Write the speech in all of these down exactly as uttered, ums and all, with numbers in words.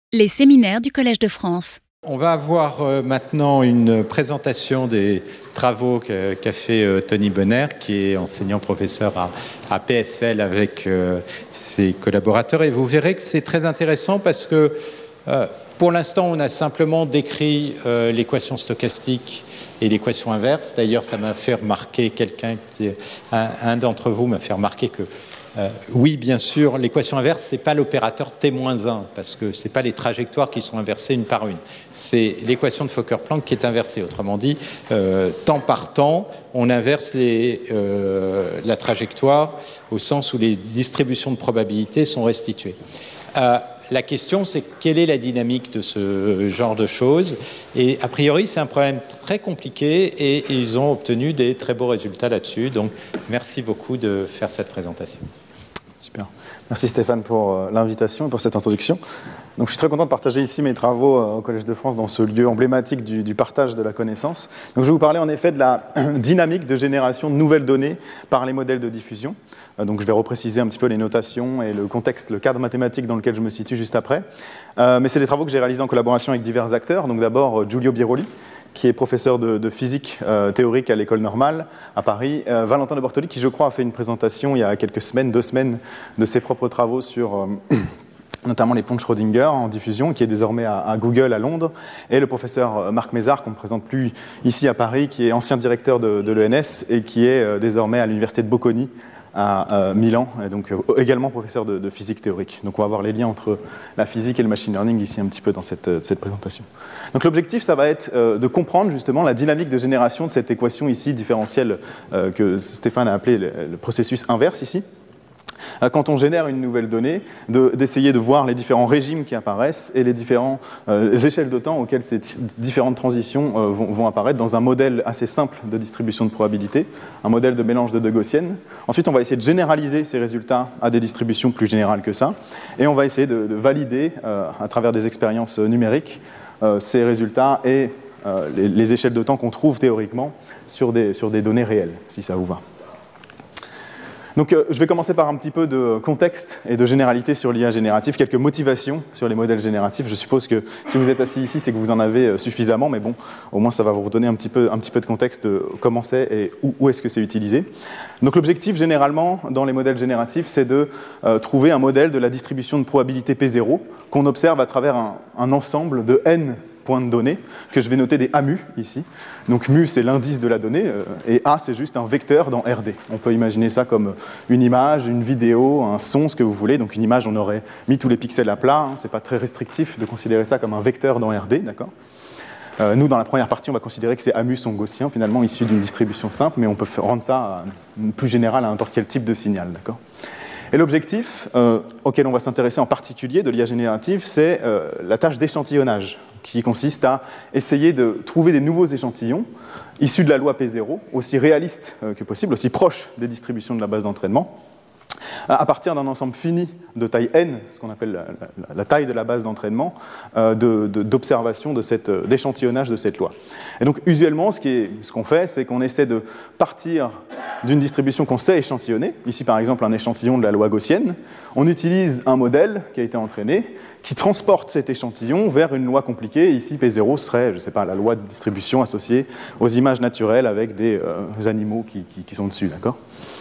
Les séminaires du Collège de France. On va avoir euh, maintenant une présentation des travaux qu'a, qu'a fait euh, Tony Bonner, qui est enseignant-professeur à, à P S L avec euh, ses collaborateurs. Et vous verrez que c'est très intéressant parce que euh, pour l'instant, on a simplement décrit euh, l'équation stochastique et l'équation inverse. D'ailleurs, ça m'a fait remarquer, quelqu'un qui, un, un d'entre vous m'a fait remarquer que Euh, oui, bien sûr, l'équation inverse, ce n'est pas l'opérateur T moins un, parce que ce n'est pas les trajectoires qui sont inversées une par une. C'est l'équation de Fokker-Planck qui est inversée. Autrement dit, euh, temps par temps, on inverse les, euh, la trajectoire au sens où les distributions de probabilité sont restituées. Euh, la question, c'est quelle est la dynamique de ce genre de choses. Et a priori, c'est un problème très compliqué et ils ont obtenu des très beaux résultats là-dessus. Donc, merci beaucoup de faire cette présentation. Super. Merci Stéphane pour euh, l'invitation et pour cette introduction. Donc, je suis très content de partager ici mes travaux euh, au Collège de France dans ce lieu emblématique du, du partage de la connaissance. Donc, je vais vous parler en effet de la dynamique de génération de nouvelles données par les modèles de diffusion. Euh, donc, je vais repréciser un petit peu les notations et le contexte, le cadre mathématique dans lequel je me situe juste après. Euh, mais c'est des travaux que j'ai réalisés en collaboration avec divers acteurs. Donc, d'abord, Giulio Biroli, qui est professeur de, de physique euh, théorique à l'École normale à Paris. Euh, Valentin de Bortoli, qui je crois a fait une présentation il y a quelques semaines, deux semaines, de ses propres travaux sur euh, notamment les ponts de Schrödinger en diffusion, qui est désormais à, à Google à Londres, et le professeur Marc Mézard, qu'on ne présente plus ici à Paris, qui est ancien directeur de, de l'E N S et qui est euh, désormais à l'université de Bocconi à euh, Milan, et donc euh, également professeur de, de physique théorique. Donc on va voir les liens entre la physique et le machine learning ici un petit peu dans cette, euh, cette présentation. Donc l'objectif, ça va être euh, de comprendre justement la dynamique de génération de cette équation ici différentielle euh, que Stéphane a appelée le, le processus inverse ici. Quand on génère une nouvelle donnée, de, d'essayer de voir les différents régimes qui apparaissent et les différentes euh, échelles de temps auxquelles ces t- différentes transitions euh, vont, vont apparaître dans un modèle assez simple de distribution de probabilité, un modèle de mélange de deux gaussiennes. Ensuite, on va essayer de généraliser ces résultats à des distributions plus générales que ça, et on va essayer de, de valider, euh, à travers des expériences numériques, euh, ces résultats et euh, les, les échelles de temps qu'on trouve théoriquement sur des, sur des données réelles, si ça vous va. Donc, euh, je vais commencer par un petit peu de contexte et de généralité sur l'I A générative, quelques motivations sur les modèles génératifs. Je suppose que si vous êtes assis ici, c'est que vous en avez suffisamment, mais bon, au moins ça va vous redonner un petit peu, un petit peu de contexte de comment c'est et où, où est-ce que c'est utilisé. Donc, l'objectif, généralement, dans les modèles génératifs, c'est de euh, trouver un modèle de la distribution de probabilité P zéro qu'on observe à travers un, un ensemble de n points de données, que je vais noter des A mu ici. Donc mu, c'est l'indice de la donnée, euh, et A, c'est juste un vecteur dans R D. On peut imaginer ça comme une image, une vidéo, un son, ce que vous voulez. Donc une image, on aurait mis tous les pixels à plat. Hein. C'est pas très restrictif de considérer ça comme un vecteur dans R D, d'accord ? Euh, nous, dans la première partie, on va considérer que ces A mu sont gaussiens, finalement issus d'une distribution simple, mais on peut rendre ça euh, plus général à n'importe quel type de signal, d'accord ? Et l'objectif euh, auquel on va s'intéresser en particulier de l'I A générative, c'est euh, la tâche d'échantillonnage, qui consiste à essayer de trouver des nouveaux échantillons issus de la loi P zéro, aussi réalistes euh, que possible, aussi proches des distributions de la base d'entraînement, à partir d'un ensemble fini de taille n, ce qu'on appelle la, la, la taille de la base d'entraînement, euh, de, de, d'observation de cette, d'échantillonnage de cette loi. Et donc, usuellement, ce, qui est, ce qu'on fait, c'est qu'on essaie de partir d'une distribution qu'on sait échantillonner, ici par exemple un échantillon de la loi gaussienne. On utilise un modèle qui a été entraîné, qui transporte cet échantillon vers une loi compliquée. Ici, P zéro serait, je ne sais pas, la loi de distribution associée aux images naturelles avec des euh, animaux qui, qui, qui sont dessus, d'accord ?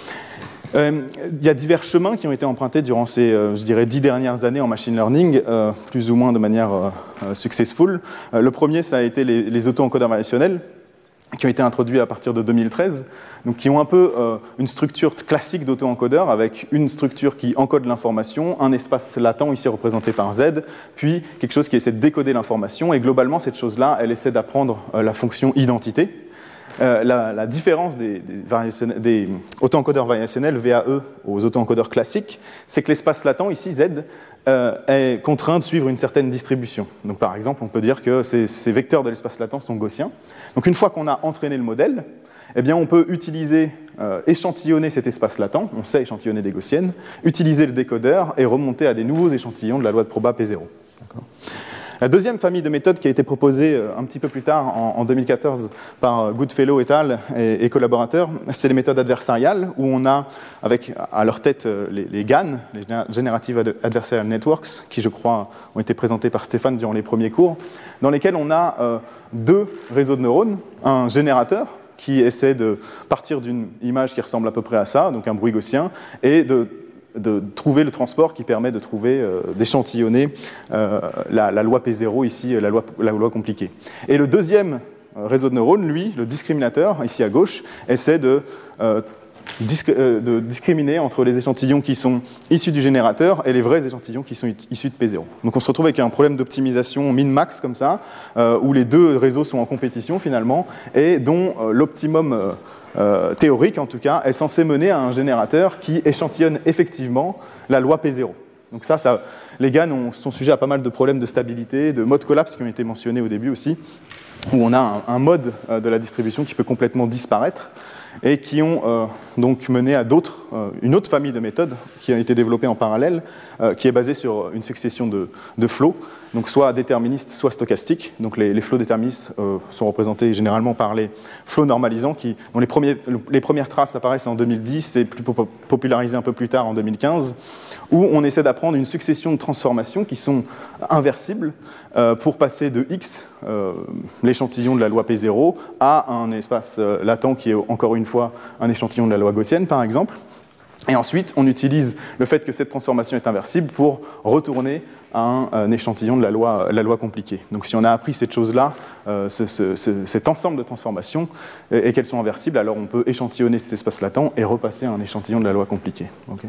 Euh, il y a divers chemins qui ont été empruntés durant ces, euh, je dirais, dix dernières années en machine learning, euh, plus ou moins de manière euh, successful. Euh, le premier, ça a été les, les auto-encodeurs variationnels, qui ont été introduits à partir de deux mille treize, donc qui ont un peu euh, une structure classique d'auto-encodeur, avec une structure qui encode l'information, un espace latent, ici représenté par Z, puis quelque chose qui essaie de décoder l'information, et globalement, cette chose-là, elle essaie d'apprendre euh, la fonction identité. Euh, la, la différence des, des, des auto-encodeurs variationnels, V A E, aux auto-encodeurs classiques, c'est que l'espace latent, ici Z, euh, est contraint de suivre une certaine distribution. Donc par exemple, on peut dire que ces, ces vecteurs de l'espace latent sont gaussiens. Donc une fois qu'on a entraîné le modèle, eh bien, on peut utiliser, euh, échantillonner cet espace latent, on sait échantillonner des gaussiennes, utiliser le décodeur et remonter à des nouveaux échantillons de la loi de proba P zéro. D'accord ? La deuxième famille de méthodes qui a été proposée euh, un petit peu plus tard, en, en deux mille quatorze, par euh, Goodfellow et al. et, et collaborateurs, c'est les méthodes adversariales, où on a, avec à leur tête, euh, les, les G A N, les Generative Adversarial Networks, qui, je crois, ont été présentés par Stéphane durant les premiers cours, dans lesquels on a euh, deux réseaux de neurones, un générateur, qui essaie de partir d'une image qui ressemble à peu près à ça, donc un bruit gaussien, et de, de trouver le transport qui permet de trouver, euh, d'échantillonner euh, la, la loi P zéro, ici, la loi, la loi compliquée. Et le deuxième réseau de neurones, lui, le discriminateur, ici à gauche, essaie de, euh, disc, euh, de discriminer entre les échantillons qui sont issus du générateur et les vrais échantillons qui sont issus de P zéro. Donc on se retrouve avec un problème d'optimisation min-max comme ça, euh, où les deux réseaux sont en compétition finalement, et dont euh, l'optimum euh, euh, théorique en tout cas est censé mener à un générateur qui échantillonne effectivement la loi P zéro. Donc ça, ça les G A N ont, sont sujets à pas mal de problèmes de stabilité, de mode collapse qui ont été mentionnés au début aussi, où on a un, un mode euh, de la distribution qui peut complètement disparaître, et qui ont euh, donc mené à d'autres, euh, une autre famille de méthodes qui a été développée en parallèle, euh, qui est basée sur une succession de, de flots, donc soit déterministes, soit stochastiques. Donc les, les flots déterministes euh, sont représentés généralement par les flots normalisants, qui, dont les, premiers, les premières traces apparaissent en deux mille dix et plus popularisées un peu plus tard en deux mille quinze, où on essaie d'apprendre une succession de transformations qui sont inversibles euh, pour passer de X, euh, l'échantillon de la loi P zéro, à un espace euh, latent qui est encore une fois un échantillon de la loi gaussienne, par exemple. Et ensuite, on utilise le fait que cette transformation est inversible pour retourner à un, un échantillon de la loi, la loi compliquée. Donc si on a appris cette chose-là, euh, ce, ce, ce, cet ensemble de transformations, et, et qu'elles sont inversibles, alors on peut échantillonner cet espace latent et repasser à un échantillon de la loi compliquée. Okay.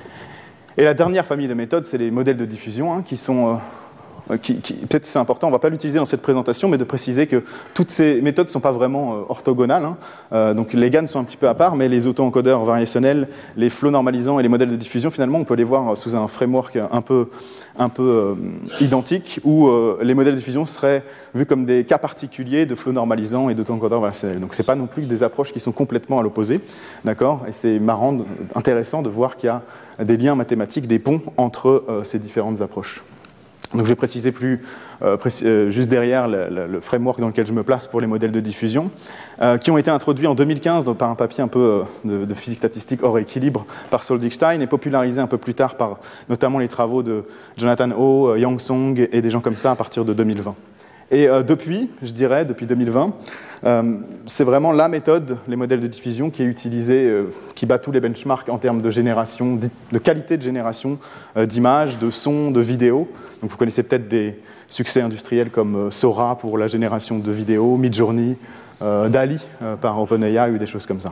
Et la dernière famille de méthodes, c'est les modèles de diffusion, hein, qui sont... Euh, Qui, qui, peut-être c'est important, on ne va pas l'utiliser dans cette présentation, mais de préciser que toutes ces méthodes ne sont pas vraiment euh, orthogonales. Hein. Euh, donc les G A N sont un petit peu à part, mais les auto-encodeurs variationnels, les flots normalisants et les modèles de diffusion, finalement, on peut les voir sous un framework un peu, un peu euh, identique, où euh, les modèles de diffusion seraient vus comme des cas particuliers de flots normalisants et d'auto-encodeurs variationnels. Donc ce n'est pas non plus des approches qui sont complètement à l'opposé, d'accord ? Et c'est marrant, intéressant de voir qu'il y a des liens mathématiques, des ponts entre euh, ces différentes approches. Donc je vais préciser plus, euh, précis, euh, juste derrière le, le, le framework dans lequel je me place pour les modèles de diffusion, euh, qui ont été introduits en deux mille quinze donc, par un papier un peu euh, de, de physique statistique hors équilibre par Solzigstein et popularisé un peu plus tard par notamment les travaux de Jonathan Ho, euh, Yang Song et des gens comme ça à partir de deux mille vingt. Et euh, depuis, je dirais, depuis deux mille vingt, euh, c'est vraiment la méthode, les modèles de diffusion, qui est utilisée, euh, qui bat tous les benchmarks en termes de génération, de qualité de génération euh, d'images, de sons, de vidéos. Donc vous connaissez peut-être des succès industriels comme euh, Sora pour la génération de vidéos, Midjourney, euh, DALL-E euh, par OpenAI ou des choses comme ça.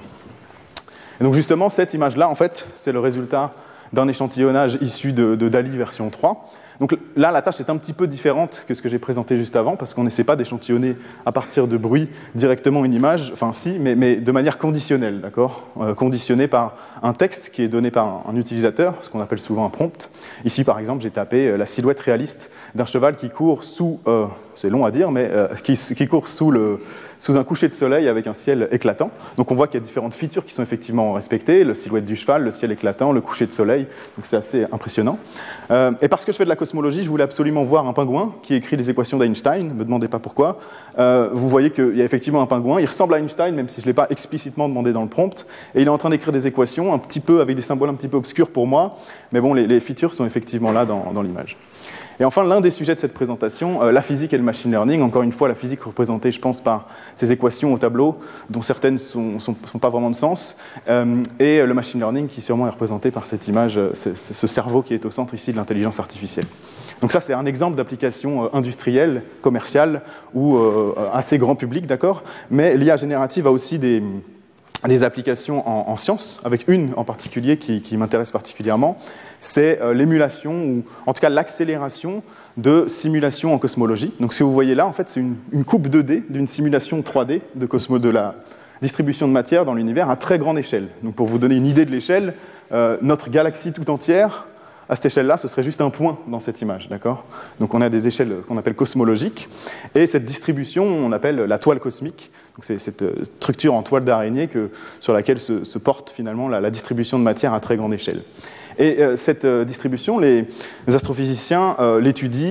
Et donc justement, cette image-là, en fait, c'est le résultat d'un échantillonnage issu de, de DALL-E version trois. Donc là, la tâche est un petit peu différente que ce que j'ai présenté juste avant, parce qu'on n'essaie pas d'échantillonner à partir de bruit directement une image, enfin si, mais, mais de manière conditionnelle, d'accord, euh, conditionnée par un texte qui est donné par un, un utilisateur, ce qu'on appelle souvent un prompt. Ici, par exemple, j'ai tapé euh, la silhouette réaliste d'un cheval qui court sous, euh, c'est long à dire, mais euh, qui, qui court sous, le, sous un coucher de soleil avec un ciel éclatant. Donc on voit qu'il y a différentes features qui sont effectivement respectées, la silhouette du cheval, le ciel éclatant, le coucher de soleil, donc c'est assez impressionnant. Euh, et parce que je fais de la cosmologie, je voulais absolument voir un pingouin qui écrit les équations d'Einstein, ne me demandez pas pourquoi. Euh, vous voyez qu'il y a effectivement un pingouin, il ressemble à Einstein, même si je ne l'ai pas explicitement demandé dans le prompt, et il est en train d'écrire des équations un petit peu, avec des symboles un petit peu obscurs pour moi, mais bon, les, les features sont effectivement là dans, dans l'image. Et enfin, l'un des sujets de cette présentation, euh, la physique et le machine learning. Encore une fois, la physique représentée, je pense, par ces équations au tableau, dont certaines ne sont, sont, sont pas vraiment de sens, euh, et le machine learning, qui sûrement est représenté par cette image, c'est, c'est ce cerveau qui est au centre ici de l'intelligence artificielle. Donc ça, c'est un exemple d'application euh, industrielle, commerciale, ou euh, assez grand public, d'accord ? Mais l'I A générative a aussi des... des applications en, en sciences, avec une en particulier qui, qui m'intéresse particulièrement, c'est euh, l'émulation, ou en tout cas l'accélération de simulations en cosmologie. Donc ce que vous voyez là, en fait, c'est une, une coupe deux D d'une simulation trois D de, cosmo, de la distribution de matière dans l'univers à très grande échelle. Donc pour vous donner une idée de l'échelle, euh, notre galaxie tout entière, à cette échelle-là, ce serait juste un point dans cette image, d'accord ? Donc on a des échelles qu'on appelle cosmologiques, et cette distribution, on appelle la toile cosmique. Donc c'est cette structure en toile d'araignée que, sur laquelle se, se porte finalement la, la distribution de matière à très grande échelle. Et euh, cette euh, distribution, les, les astrophysiciens euh, l'étudient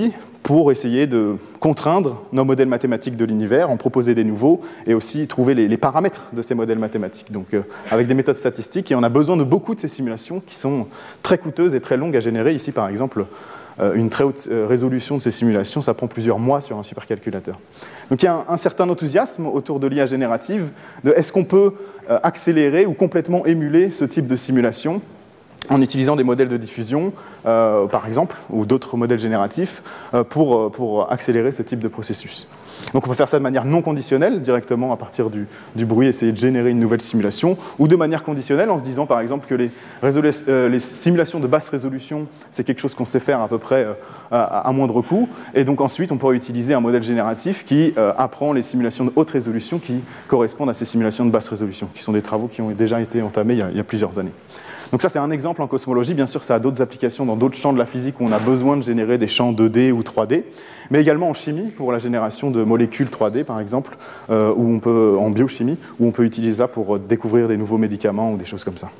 pour essayer de contraindre nos modèles mathématiques de l'univers, en proposer des nouveaux, et aussi trouver les, les paramètres de ces modèles mathématiques. Donc, euh, avec des méthodes statistiques, et on a besoin de beaucoup de ces simulations qui sont très coûteuses et très longues à générer. Ici, par exemple, euh, une très haute résolution de ces simulations, ça prend plusieurs mois sur un supercalculateur. Donc, il y a un, un certain enthousiasme autour de l'I A générative, de est-ce qu'on peut euh, accélérer ou complètement émuler ce type de simulation en utilisant des modèles de diffusion, euh, par exemple, ou d'autres modèles génératifs, euh, pour, pour accélérer ce type de processus. Donc on peut faire ça de manière non conditionnelle, directement à partir du, du bruit, essayer de générer une nouvelle simulation, ou de manière conditionnelle, en se disant par exemple que les, euh, les simulations de basse résolution, c'est quelque chose qu'on sait faire à peu près euh, à, à moindre coût, et donc ensuite on pourrait utiliser un modèle génératif qui euh, apprend les simulations de haute résolution qui correspondent à ces simulations de basse résolution, qui sont des travaux qui ont déjà été entamés il y a, il y a plusieurs années. Donc ça, c'est un exemple en cosmologie. Bien sûr, ça a d'autres applications dans d'autres champs de la physique où on a besoin de générer des champs deux D ou trois D, mais également en chimie, pour la génération de molécules trois D, par exemple, euh, où on peut, en biochimie, où on peut utiliser ça pour découvrir des nouveaux médicaments ou des choses comme ça.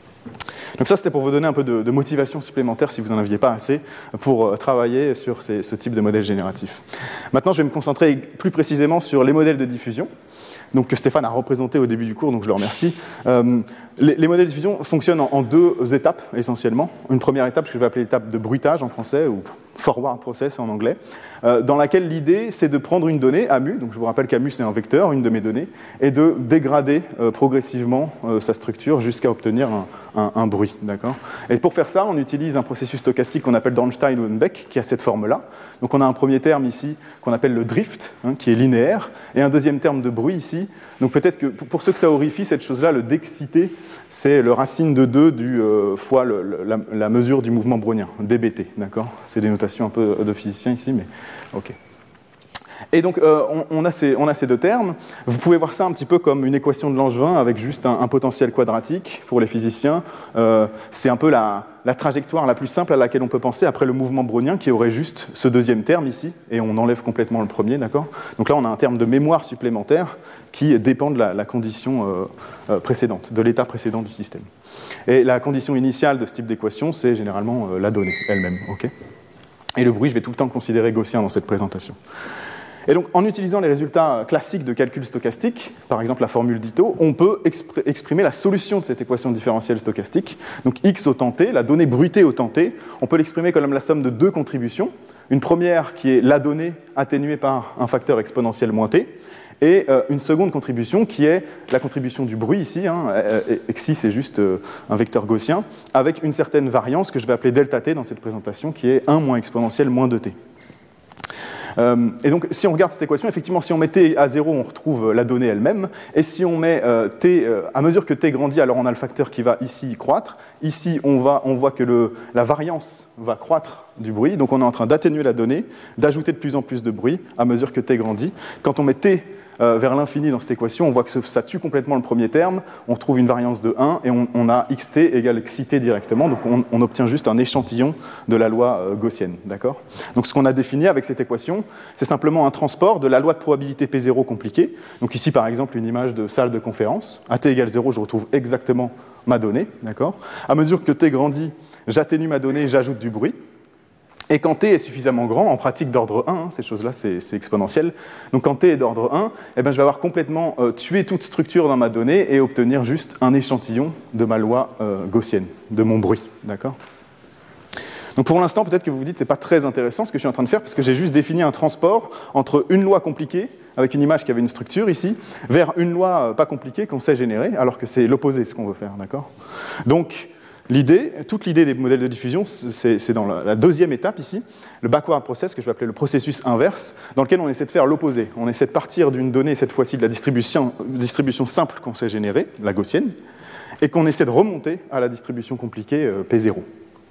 Donc ça, c'était pour vous donner un peu de, de motivation supplémentaire, si vous n'en aviez pas assez, pour travailler sur ces, ce type de modèle génératif. Maintenant, je vais me concentrer plus précisément sur les modèles de diffusion, donc que Stéphane a représenté au début du cours, donc je le remercie. Euh, les, les modèles de diffusion fonctionnent en, en deux étapes, essentiellement. Une première étape, que je vais appeler l'étape de bruitage en français, ou forward process en anglais, euh, dans laquelle l'idée, c'est de prendre une donnée, A mu, donc je vous rappelle qu'A mu, c'est un vecteur, une de mes données, et de dégrader euh, progressivement euh, sa structure jusqu'à obtenir un, un, un bruit. D'accord ? Et pour faire ça, on utilise un processus stochastique qu'on appelle d'Ornstein-Uhlenbeck, qui a cette forme-là. Donc on a un premier terme ici, qu'on appelle le drift, hein, qui est linéaire, et un deuxième terme de bruit ici. Donc peut-être que pour ceux que ça horrifie, cette chose-là, le d'excité, c'est le racine de deux du, euh, fois le, le, la, la mesure du mouvement brownien, D B T, d'accord ? C'est des notations un peu de physicien ici, mais ok. Et donc, euh, on, on, a ces, on a ces deux termes. Vous pouvez voir ça un petit peu comme une équation de Langevin avec juste un, un potentiel quadratique pour les physiciens. Euh, c'est un peu la, la trajectoire la plus simple à laquelle on peut penser après le mouvement brownien qui aurait juste ce deuxième terme ici, et on enlève complètement le premier, d'accord ? Donc là, on a un terme de mémoire supplémentaire qui dépend de la, la condition euh, euh, précédente, de l'état précédent du système. Et la condition initiale de ce type d'équation, c'est généralement euh, la donnée elle-même, ok ? Et le bruit, je vais tout le temps le considérer gaussien dans cette présentation. Et donc, en utilisant les résultats classiques de calcul stochastique, par exemple la formule d'Ito, on peut expr- exprimer la solution de cette équation différentielle stochastique. Donc, x au temps t, la donnée bruitée au temps t, on peut l'exprimer comme la somme de deux contributions. Une première qui est la donnée atténuée par un facteur exponentiel moins t, et euh, une seconde contribution qui est la contribution du bruit ici, hein, xi c'est juste euh, un vecteur gaussien, avec une certaine variance que je vais appeler delta t dans cette présentation, qui est un moins exponentielle moins deux t. Euh, et donc, si on regarde cette équation, effectivement, si on met t à zéro, on retrouve la donnée elle-même. Et si on met euh, t, euh, à mesure que t grandit, alors on a le facteur qui va ici croître. Ici, on, va, on voit que le, la variance va croître du bruit. Donc, on est en train d'atténuer la donnée, d'ajouter de plus en plus de bruit à mesure que t grandit. Quand on met t euh, vers l'infini dans cette équation, on voit que ça tue complètement le premier terme. On retrouve une variance de un et on, on a xt égale xt directement. Donc, on, on obtient juste un échantillon de la loi euh, gaussienne. D'accord ? Donc, ce qu'on a défini avec cette équation, c'est simplement un transport de la loi de probabilité P zéro compliquée. Donc ici, par exemple, une image de salle de conférence. À t égale zéro, je retrouve exactement ma donnée. D'accord ? À mesure que t grandit, j'atténue ma donnée, j'ajoute du bruit. Et quand t est suffisamment grand, en pratique d'ordre un, hein, ces choses-là, c'est, c'est exponentiel. Donc quand t est d'ordre un, eh ben, je vais avoir complètement euh, tué toute structure dans ma donnée et obtenir juste un échantillon de ma loi euh, gaussienne, de mon bruit. D'accord ? Donc pour l'instant, peut-être que vous vous dites que ce n'est pas très intéressant ce que je suis en train de faire, parce que j'ai juste défini un transport entre une loi compliquée, avec une image qui avait une structure ici, vers une loi pas compliquée qu'on sait générer, alors que c'est l'opposé ce qu'on veut faire. D'accord ? Donc l'idée, toute l'idée des modèles de diffusion, c'est, c'est dans la, la deuxième étape ici, le backward process, que je vais appeler le processus inverse, dans lequel on essaie de faire l'opposé. On essaie de partir d'une donnée, cette fois-ci de la distribution, distribution simple qu'on sait générer, la gaussienne, et qu'on essaie de remonter à la distribution compliquée euh, P zéro.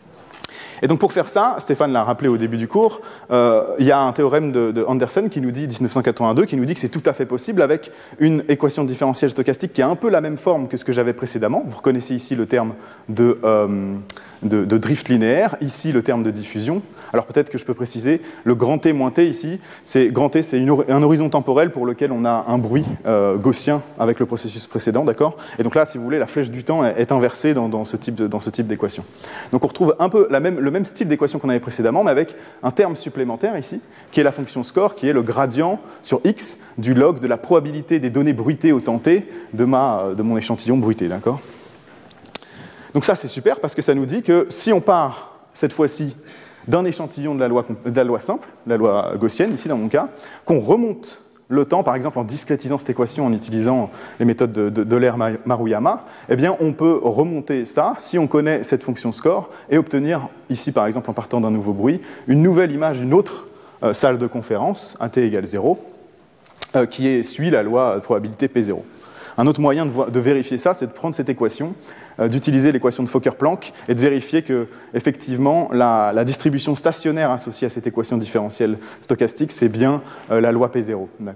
Et donc pour faire ça, Stéphane l'a rappelé au début du cours, euh, il y a un théorème de, de Anderson qui nous dit, dix-neuf cent quatre-vingt-deux, qui nous dit que c'est tout à fait possible avec une équation différentielle stochastique qui a un peu la même forme que ce que j'avais précédemment. Vous reconnaissez ici le terme de, euh, de, de drift linéaire. Ici, le terme de diffusion. Alors peut-être que je peux préciser, le grand T moins T ici, c'est grand T, c'est une, un horizon temporel pour lequel on a un bruit euh, gaussien avec le processus précédent, d'accord? Et donc là, si vous voulez, la flèche du temps est, est inversée dans, dans ce type de, dans ce type d'équation. Donc on retrouve un peu la même, le même style d'équation qu'on avait précédemment, mais avec un terme supplémentaire ici, qui est la fonction score, qui est le gradient sur x du log de la probabilité des données bruitées au temps t de, ma, de mon échantillon bruité, d'accord? Donc ça, c'est super parce que ça nous dit que si on part cette fois-ci d'un échantillon de la, loi, de la loi simple, la loi gaussienne, ici dans mon cas, qu'on remonte le temps, par exemple en discrétisant cette équation en utilisant les méthodes de, de, de Euler-Maruyama, eh bien on peut remonter ça, si on connaît cette fonction score, et obtenir, ici par exemple en partant d'un nouveau bruit, une nouvelle image d'une autre euh, salle de conférence, un t égale zéro, euh, qui est, suit la loi de probabilité P zéro. Un autre moyen de, voir, de vérifier ça, c'est de prendre cette équation, euh, d'utiliser l'équation de Fokker-Planck et de vérifier que, effectivement, la, la distribution stationnaire associée à cette équation différentielle stochastique, c'est bien euh, la loi P zéro. D'accord ?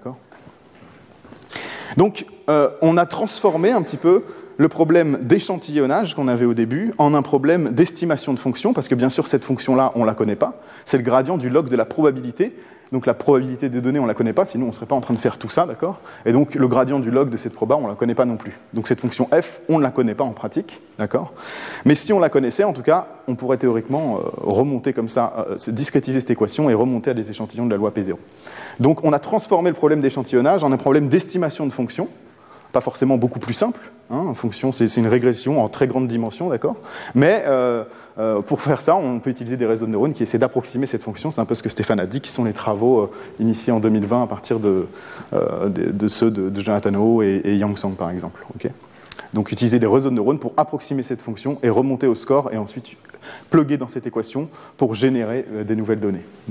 Donc, euh, on a transformé un petit peu le problème d'échantillonnage qu'on avait au début en un problème d'estimation de fonction, parce que bien sûr, cette fonction-là, on ne la connaît pas. C'est le gradient du log de la probabilité. Donc la probabilité des données, on ne la connaît pas, sinon on ne serait pas en train de faire tout ça, d'accord ? Et donc le gradient du log de cette proba, on ne la connaît pas non plus. Donc cette fonction f, on ne la connaît pas en pratique, d'accord ? Mais si on la connaissait, en tout cas, on pourrait théoriquement euh, remonter comme ça, euh, discrétiser cette équation et remonter à des échantillons de la loi P zéro. Donc on a transformé le problème d'échantillonnage en un problème d'estimation de fonction, pas forcément beaucoup plus simple, hein, fonction, c'est, c'est une régression en très grande dimension, d'accord ? Mais euh, euh, pour faire ça, on peut utiliser des réseaux de neurones qui essaient d'approximer cette fonction, c'est un peu ce que Stéphane a dit, qui sont les travaux euh, initiés en deux mille vingt à partir de, euh, de, de ceux de, de Jonathan Ho et, et Yang Song, par exemple. Okay ? Donc utiliser des réseaux de neurones pour approximer cette fonction et remonter au score, et ensuite plugger dans cette équation pour générer euh, des nouvelles données, d'accord ?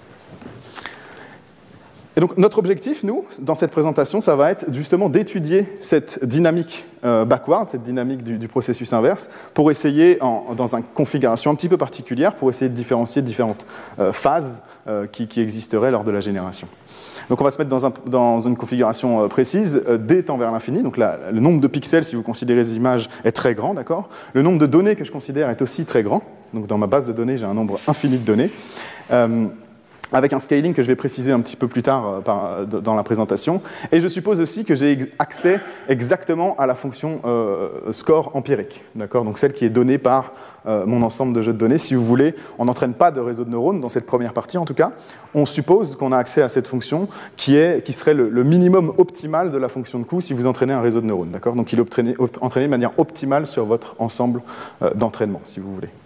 Et donc notre objectif, nous, dans cette présentation, ça va être justement d'étudier cette dynamique euh, backward, cette dynamique du, du processus inverse, pour essayer, en, dans une configuration un petit peu particulière, pour essayer de différencier différentes euh, phases euh, qui, qui existeraient lors de la génération. Donc on va se mettre dans, un, dans une configuration euh, précise, euh, d tend vers l'infini, donc la, le nombre de pixels, si vous considérez les images, est très grand, d'accord ? Le nombre de données que je considère est aussi très grand, donc dans ma base de données, j'ai un nombre infini de données. Euh, avec un scaling que je vais préciser un petit peu plus tard euh, par, dans la présentation. Et je suppose aussi que j'ai accès exactement à la fonction euh, score empirique, d'accord ? Donc celle qui est donnée par euh, mon ensemble de jeux de données. Si vous voulez, on n'entraîne pas de réseau de neurones, dans cette première partie en tout cas. On suppose qu'on a accès à cette fonction qui, est, qui serait le, le minimum optimal de la fonction de coût si vous entraînez un réseau de neurones, d'accord ? Donc il est entraîné, entraîné de manière optimale sur votre ensemble euh, d'entraînement, si vous voulez.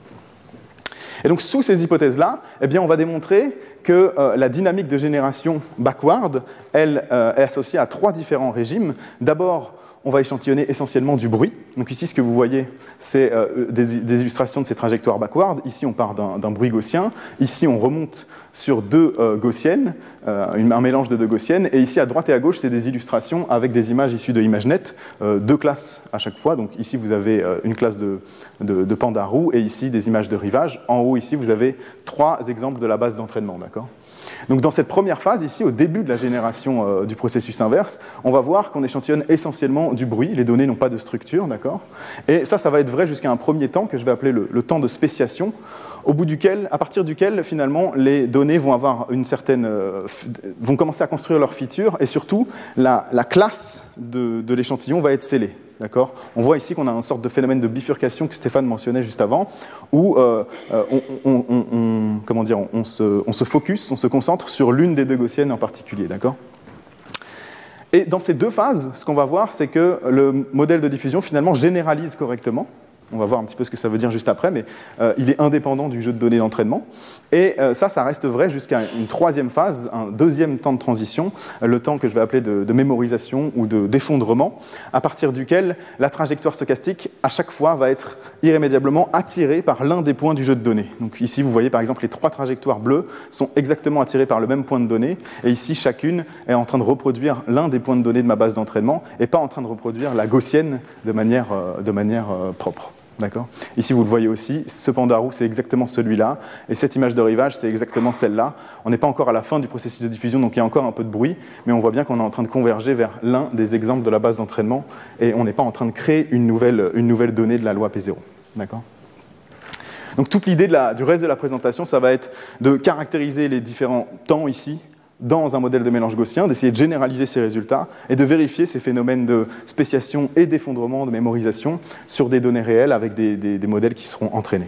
Et donc, sous ces hypothèses-là, eh bien, on va démontrer que euh, la dynamique de génération backward, elle, euh, est associée à trois différents régimes. D'abord, on va échantillonner essentiellement du bruit. Donc ici, ce que vous voyez, c'est euh, des, des illustrations de ces trajectoires backward. Ici, on part d'un, d'un bruit gaussien. Ici, on remonte sur deux euh, gaussiennes, euh, une, un mélange de deux gaussiennes. Et ici, à droite et à gauche, c'est des illustrations avec des images issues de ImageNet, euh, deux classes à chaque fois. Donc ici, vous avez euh, une classe de, de, de panda roux et ici, des images de rivage. En haut, ici, vous avez trois exemples de la base d'entraînement, d'accord ? Donc dans cette première phase, ici, au début de la génération euh, du processus inverse, on va voir qu'on échantillonne essentiellement du bruit. Les données n'ont pas de structure, d'accord ? Et ça, ça va être vrai jusqu'à un premier temps que je vais appeler le, le temps de spéciation, au bout duquel, à partir duquel, finalement, les données vont avoir une certaine, euh, vont commencer à construire leurs features et surtout, la, la classe de, de l'échantillon va être scellée. D'accord ? On voit ici qu'on a une sorte de phénomène de bifurcation que Stéphane mentionnait juste avant, où euh, on, on, on, on, comment dire, on, se, on se focus, on se concentre sur l'une des deux gaussiennes en particulier. D'accord ? Et dans ces deux phases, ce qu'on va voir, c'est que le modèle de diffusion, finalement, généralise correctement. On va voir un petit peu ce que ça veut dire juste après, mais euh, il est indépendant du jeu de données d'entraînement. Et euh, ça, ça reste vrai jusqu'à une troisième phase, un deuxième temps de transition, le temps que je vais appeler de, de mémorisation ou de, d'effondrement, à partir duquel la trajectoire stochastique, à chaque fois, va être irrémédiablement attirée par l'un des points du jeu de données. Donc ici, vous voyez par exemple les trois trajectoires bleues sont exactement attirées par le même point de données, et ici, chacune est en train de reproduire l'un des points de données de ma base d'entraînement, et pas en train de reproduire la gaussienne de manière, euh, de manière euh, propre. D'accord ? Ici, vous le voyez aussi, ce panda roux, c'est exactement celui-là, et cette image de rivage, c'est exactement celle-là. On n'est pas encore à la fin du processus de diffusion, donc il y a encore un peu de bruit, mais on voit bien qu'on est en train de converger vers l'un des exemples de la base d'entraînement, et on n'est pas en train de créer une nouvelle, une nouvelle donnée de la loi P zéro. D'accord ? Donc toute l'idée de la, du reste de la présentation, ça va être de caractériser les différents temps ici, dans un modèle de mélange gaussien, d'essayer de généraliser ces résultats et de vérifier ces phénomènes de spéciation et d'effondrement, de mémorisation sur des données réelles avec des, des, des modèles qui seront entraînés.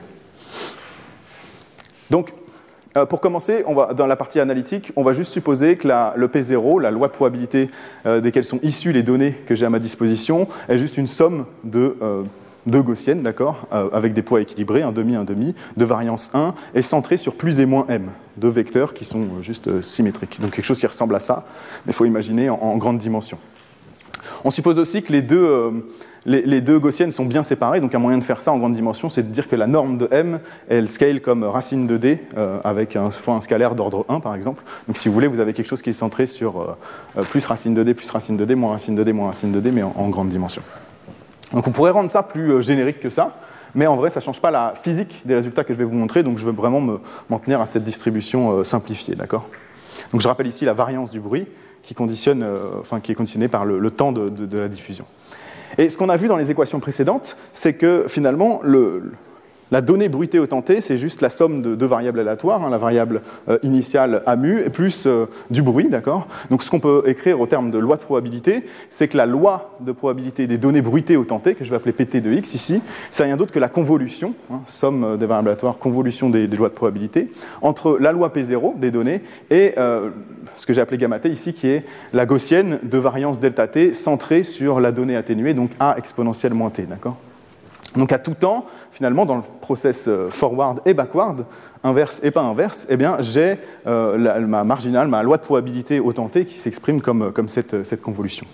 Donc, euh, pour commencer, on va, dans la partie analytique, on va juste supposer que la, le P zéro, la loi de probabilité euh, desquelles sont issues les données que j'ai à ma disposition, est juste une somme de... Euh, deux gaussiennes, d'accord, euh, avec des poids équilibrés, un demi, un demi, de variance un, et centré sur plus et moins m, deux vecteurs qui sont juste euh, symétriques. Donc quelque chose qui ressemble à ça, mais il faut imaginer en, en grande dimension. On suppose aussi que les deux, euh, les, les deux gaussiennes sont bien séparées, donc un moyen de faire ça en grande dimension, c'est de dire que la norme de m, elle scale comme racine de d, euh, avec un, fois un scalaire d'ordre un, par exemple. Donc si vous voulez, vous avez quelque chose qui est centré sur euh, plus racine de d, plus racine de d, moins racine de d, moins racine de d, mais en, en grande dimension. Donc on pourrait rendre ça plus générique que ça, mais en vrai, ça ne change pas la physique des résultats que je vais vous montrer, donc je veux vraiment me, m'en tenir à cette distribution euh, simplifiée, d'accord ? Donc je rappelle ici la variance du bruit, qui, conditionne, euh, enfin, qui est conditionnée par le, le temps de, de, de la diffusion. Et ce qu'on a vu dans les équations précédentes, c'est que finalement, le... la donnée bruitée au temps t, c'est juste la somme de deux variables aléatoires, hein, la variable euh, initiale A mu, et plus euh, du bruit, d'accord ? Donc ce qu'on peut écrire au terme de loi de probabilité, c'est que la loi de probabilité des données bruitées au temps t, que je vais appeler Pt de x ici, c'est rien d'autre que la convolution, hein, somme des variables aléatoires, convolution des, des lois de probabilité, entre la loi P zéro des données et euh, ce que j'ai appelé gamma t ici, qui est la gaussienne de variance delta t centrée sur la donnée atténuée, donc A exponentielle moins t, d'accord ? Donc à tout temps, finalement, dans le process forward et backward, inverse et pas inverse, eh bien, j'ai euh, la, ma marginale, ma loi de probabilité au temps t qui s'exprime comme, comme cette, cette convolution.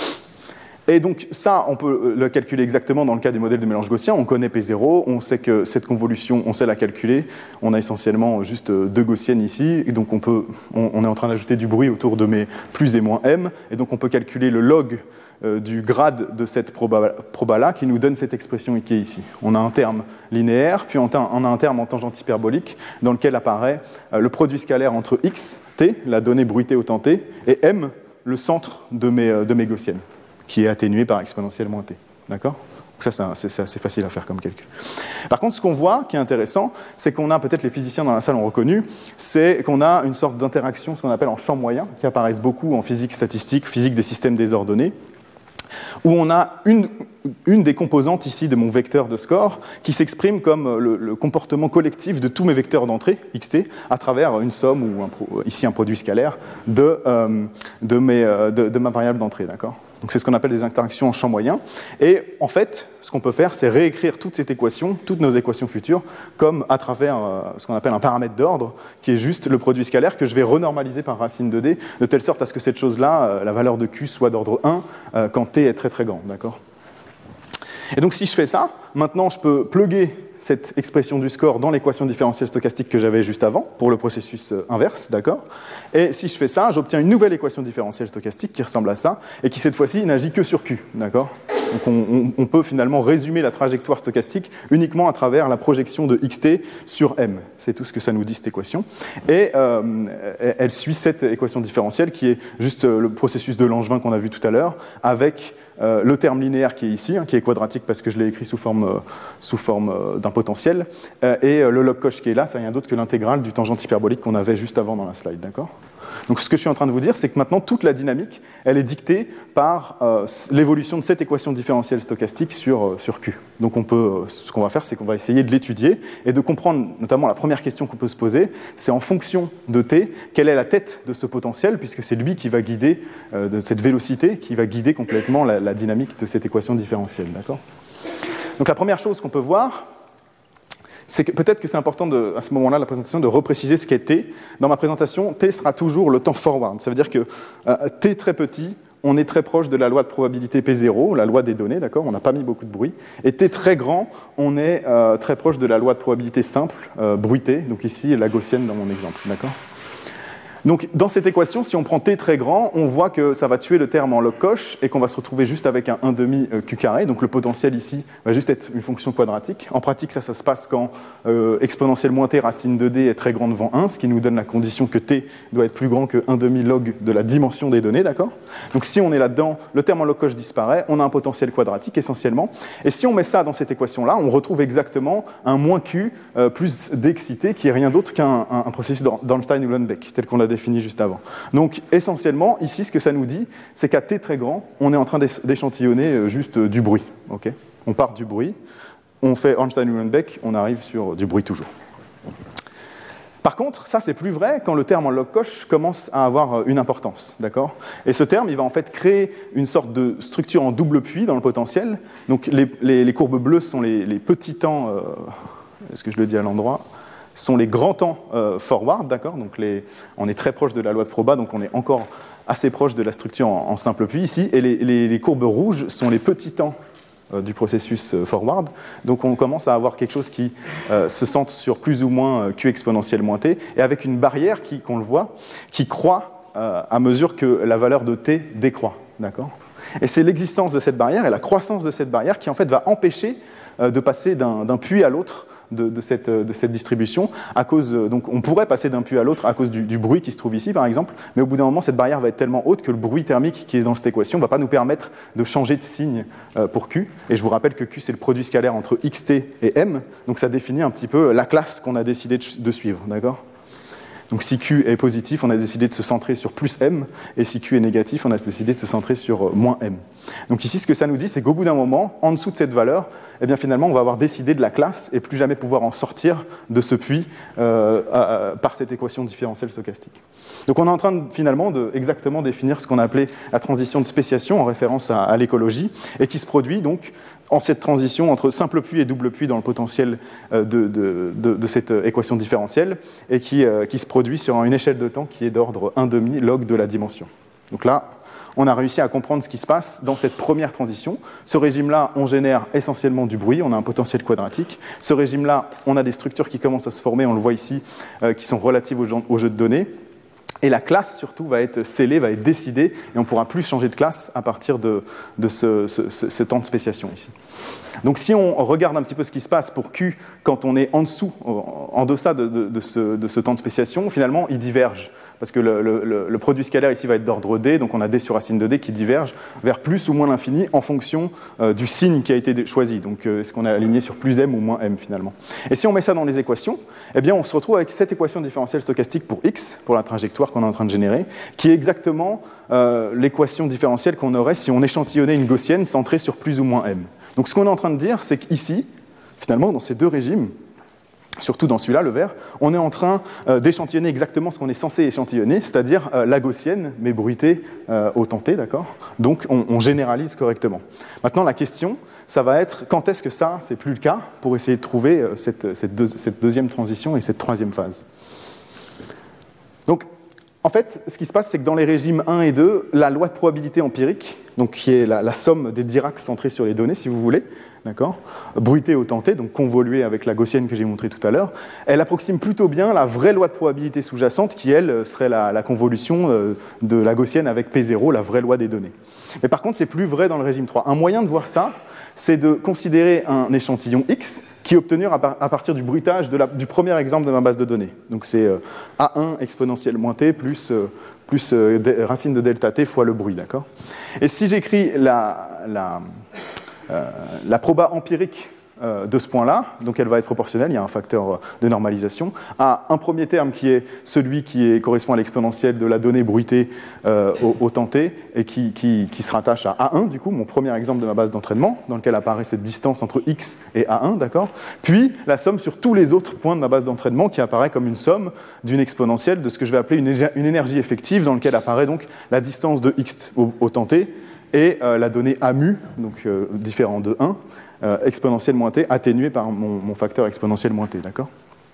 Et donc ça, on peut le calculer exactement dans le cas des modèles de mélange gaussien. On connaît P zéro, on sait que cette convolution, on sait la calculer. On a essentiellement juste deux gaussiennes ici, et donc on, peut, on, on est en train d'ajouter du bruit autour de mes plus et moins m, et donc on peut calculer le log euh, du grade de cette proba, proba-là qui nous donne cette expression qui est ici. On a un terme linéaire, puis on a un terme en tangente hyperbolique dans lequel apparaît euh, le produit scalaire entre x, t, la donnée bruitée au temps t, et m, le centre de mes, de mes gaussiennes, qui est atténué par exponentielle moins t. D'accord ? Donc ça, c'est, un, c'est, c'est assez facile à faire comme calcul. Par contre, ce qu'on voit, qui est intéressant, c'est qu'on a, peut-être les physiciens dans la salle ont reconnu, c'est qu'on a une sorte d'interaction, ce qu'on appelle en champ moyen, qui apparaissent beaucoup en physique statistique, physique des systèmes désordonnés, où on a une, une des composantes ici de mon vecteur de score qui s'exprime comme le, le comportement collectif de tous mes vecteurs d'entrée, xt, à travers une somme, ou un, ici un produit scalaire, de, euh, de, mes, de, de ma variable d'entrée. D'accord ? Donc c'est ce qu'on appelle des interactions en champ moyen. Et en fait, ce qu'on peut faire, c'est réécrire toute cette équation, toutes nos équations futures, comme à travers euh, ce qu'on appelle un paramètre d'ordre, qui est juste le produit scalaire que je vais renormaliser par racine de d, de telle sorte à ce que cette chose-là, euh, la valeur de q, soit d'ordre un, euh, quand t est très très grand. D'accord ? Et donc si je fais ça, maintenant je peux plugger cette expression du score dans l'équation différentielle stochastique que j'avais juste avant, pour le processus inverse, d'accord ? Et si je fais ça, j'obtiens une nouvelle équation différentielle stochastique qui ressemble à ça, et qui cette fois-ci n'agit que sur Q, d'accord ? Donc on, on, on peut finalement résumer la trajectoire stochastique uniquement à travers la projection de xt sur m. C'est tout ce que ça nous dit, cette équation. Et euh, elle suit cette équation différentielle qui est juste le processus de Langevin qu'on a vu tout à l'heure, avec euh, le terme linéaire qui est ici, hein, qui est quadratique parce que je l'ai écrit sous forme, euh, sous forme euh, d'un potentiel, euh, et euh, le log cosh qui est là, c'est rien d'autre que l'intégrale du tangente hyperbolique qu'on avait juste avant dans la slide, d'accord ? Donc ce que je suis en train de vous dire, c'est que maintenant toute la dynamique, elle est dictée par euh, l'évolution de cette équation différentielle stochastique sur, euh, sur Q. Donc on peut, euh, ce qu'on va faire, c'est qu'on va essayer de l'étudier et de comprendre, notamment la première question qu'on peut se poser, c'est en fonction de t, quelle est la tête de ce potentiel, puisque c'est lui qui va guider, euh, de cette vélocité, qui va guider complètement la, la dynamique de cette équation différentielle, d'accord ? Donc la première chose qu'on peut voir, c'est que peut-être que c'est important de, à ce moment-là, la présentation, de repréciser ce qu'est t. Dans ma présentation, t sera toujours le temps forward. Ça veut dire que euh, t très petit, on est très proche de la loi de probabilité P zéro, la loi des données, d'accord ? On n'a pas mis beaucoup de bruit. Et t très grand, on est euh, très proche de la loi de probabilité simple, euh, bruitée, donc ici la gaussienne dans mon exemple, d'accord ? Donc, dans cette équation, si on prend t très grand, on voit que ça va tuer le terme en log cosh et qu'on va se retrouver juste avec un un demi q carré. Donc, le potentiel ici va juste être une fonction quadratique. En pratique, ça, ça se passe quand euh, exponentielle moins t racine de d est très grand devant un, ce qui nous donne la condition que t doit être plus grand que un demi log de la dimension des données, d'accord ? Donc, si on est là-dedans, le terme en log cosh disparaît, on a un potentiel quadratique essentiellement. Et si on met ça dans cette équation-là, on retrouve exactement un moins q euh, plus d excité, qui est rien d'autre qu'un un, un processus d'Ornstein-Uhlenbeck, tel qu'on l'a défini juste avant. Donc, essentiellement, ici, ce que ça nous dit, c'est qu'à t très grand, on est en train d'échantillonner juste du bruit. Okay ? On part du bruit, on fait Ornstein-Uhlenbeck, on arrive sur du bruit toujours. Par contre, ça, c'est plus vrai quand le terme en log cosh commence à avoir une importance, d'accord ? Et ce terme, il va en fait créer une sorte de structure en double puits dans le potentiel. Donc, les, les, les courbes bleues sont les, les petits temps, euh, est-ce que je le dis à l'endroit ? Sont les grands temps euh, forward, d'accord ? Donc, les, on est très proche de la loi de Proba, donc on est encore assez proche de la structure en, en simple puits ici. Et les, les, les courbes rouges sont les petits temps du processus forward. Donc on commence à avoir quelque chose qui euh, se centre sur plus ou moins q exponentielle moins t, et avec une barrière, qui, qu'on le voit, qui croît euh, à mesure que la valeur de t décroît. D'accord ? Et c'est l'existence de cette barrière et la croissance de cette barrière qui en fait va empêcher euh, de passer d'un, d'un puits à l'autre de, de, cette, de cette distribution. À cause, donc on pourrait passer d'un puits à l'autre à cause du, du bruit qui se trouve ici, par exemple, mais au bout d'un moment, cette barrière va être tellement haute que le bruit thermique qui est dans cette équation ne va pas nous permettre de changer de signe euh, pour Q. Et je vous rappelle que Q, c'est le produit scalaire entre xt et m, donc ça définit un petit peu la classe qu'on a décidé de, de suivre, d'accord ? Donc si Q est positif, on a décidé de se centrer sur plus m, et si Q est négatif, on a décidé de se centrer sur moins m. Donc ici, ce que ça nous dit, c'est qu'au bout d'un moment, en dessous de cette valeur, eh bien finalement, on va avoir décidé de la classe et plus jamais pouvoir en sortir de ce puits euh, à, à, par cette équation différentielle stochastique. Donc on est en train de, finalement de exactement définir ce qu'on a appelé la transition de spéciation en référence à, à l'écologie, et qui se produit donc en cette transition entre simple puits et double puits dans le potentiel de, de, de, de cette équation différentielle, et qui, euh, qui se produit sur une échelle de temps qui est d'ordre un demi log de la dimension. Donc là, on a réussi à comprendre ce qui se passe dans cette première transition. Ce régime-là, on génère essentiellement du bruit, on a un potentiel quadratique. Ce régime-là, on a des structures qui commencent à se former, on le voit ici, euh, qui sont relatives au, au jeu de données. Et la classe, surtout, va être scellée, va être décidée, et on ne pourra plus changer de classe à partir de, de ce, ce, ce, ce temps de spéciation ici. Donc si on regarde un petit peu ce qui se passe pour Q quand on est en dessous, en deçà de, de, de, ce, de ce temps de spéciation, finalement, il diverge. Parce que le, le, le produit scalaire ici va être d'ordre d, donc on a d sur racine de d qui diverge vers plus ou moins l'infini en fonction euh, du signe qui a été choisi. Donc euh, est-ce qu'on est aligné sur plus m ou moins m finalement. Et si on met ça dans les équations, eh bien on se retrouve avec cette équation différentielle stochastique pour x, pour la trajectoire qu'on est en train de générer, qui est exactement euh, l'équation différentielle qu'on aurait si on échantillonnait une gaussienne centrée sur plus ou moins m. Donc ce qu'on est en train de dire, c'est qu'ici, finalement, dans ces deux régimes, surtout dans celui-là, le vert, on est en train euh, d'échantillonner exactement ce qu'on est censé échantillonner, c'est-à-dire euh, la gaussienne, mais bruitée euh, au temps t, d'accord ? Donc on, on généralise correctement. Maintenant, la question, ça va être quand est-ce que ça, c'est plus le cas, pour essayer de trouver euh, cette, cette, deux, cette deuxième transition et cette troisième phase. Donc, en fait, ce qui se passe, c'est que dans les régimes un et deux, la loi de probabilité empirique, donc qui est la, la somme des Dirac centrés sur les données, si vous voulez, d'accord, bruitée au temps t, donc convoluée avec la gaussienne que j'ai montrée tout à l'heure, elle approxime plutôt bien la vraie loi de probabilité sous-jacente, qui, elle, serait la, la convolution de la gaussienne avec P zéro, la vraie loi des données. Mais par contre, c'est plus vrai dans le régime trois. Un moyen de voir ça, c'est de considérer un échantillon X qui est obtenu à partir du bruitage de la, du premier exemple de ma base de données. Donc c'est A un exponentielle moins t plus, plus racine de delta t fois le bruit, d'accord ? Et si j'écris la, la, euh, la proba empirique euh, de ce point-là, donc elle va être proportionnelle, il y a un facteur de normalisation, à un premier terme qui est celui qui est, correspond à l'exponentielle de la donnée bruitée euh, au, au temps t, et qui, qui, qui se rattache à A un, du coup, mon premier exemple de ma base d'entraînement, dans lequel apparaît cette distance entre x et A un, d'accord ? Puis la somme sur tous les autres points de ma base d'entraînement, qui apparaît comme une somme d'une exponentielle de ce que je vais appeler une, une énergie effective, dans laquelle apparaît donc la distance de x au, au temps t, et euh, la donnée A mu, donc euh, différent de un, euh, exponentielle moins t, atténuée par mon, mon facteur exponentielle moins t, d'accord ?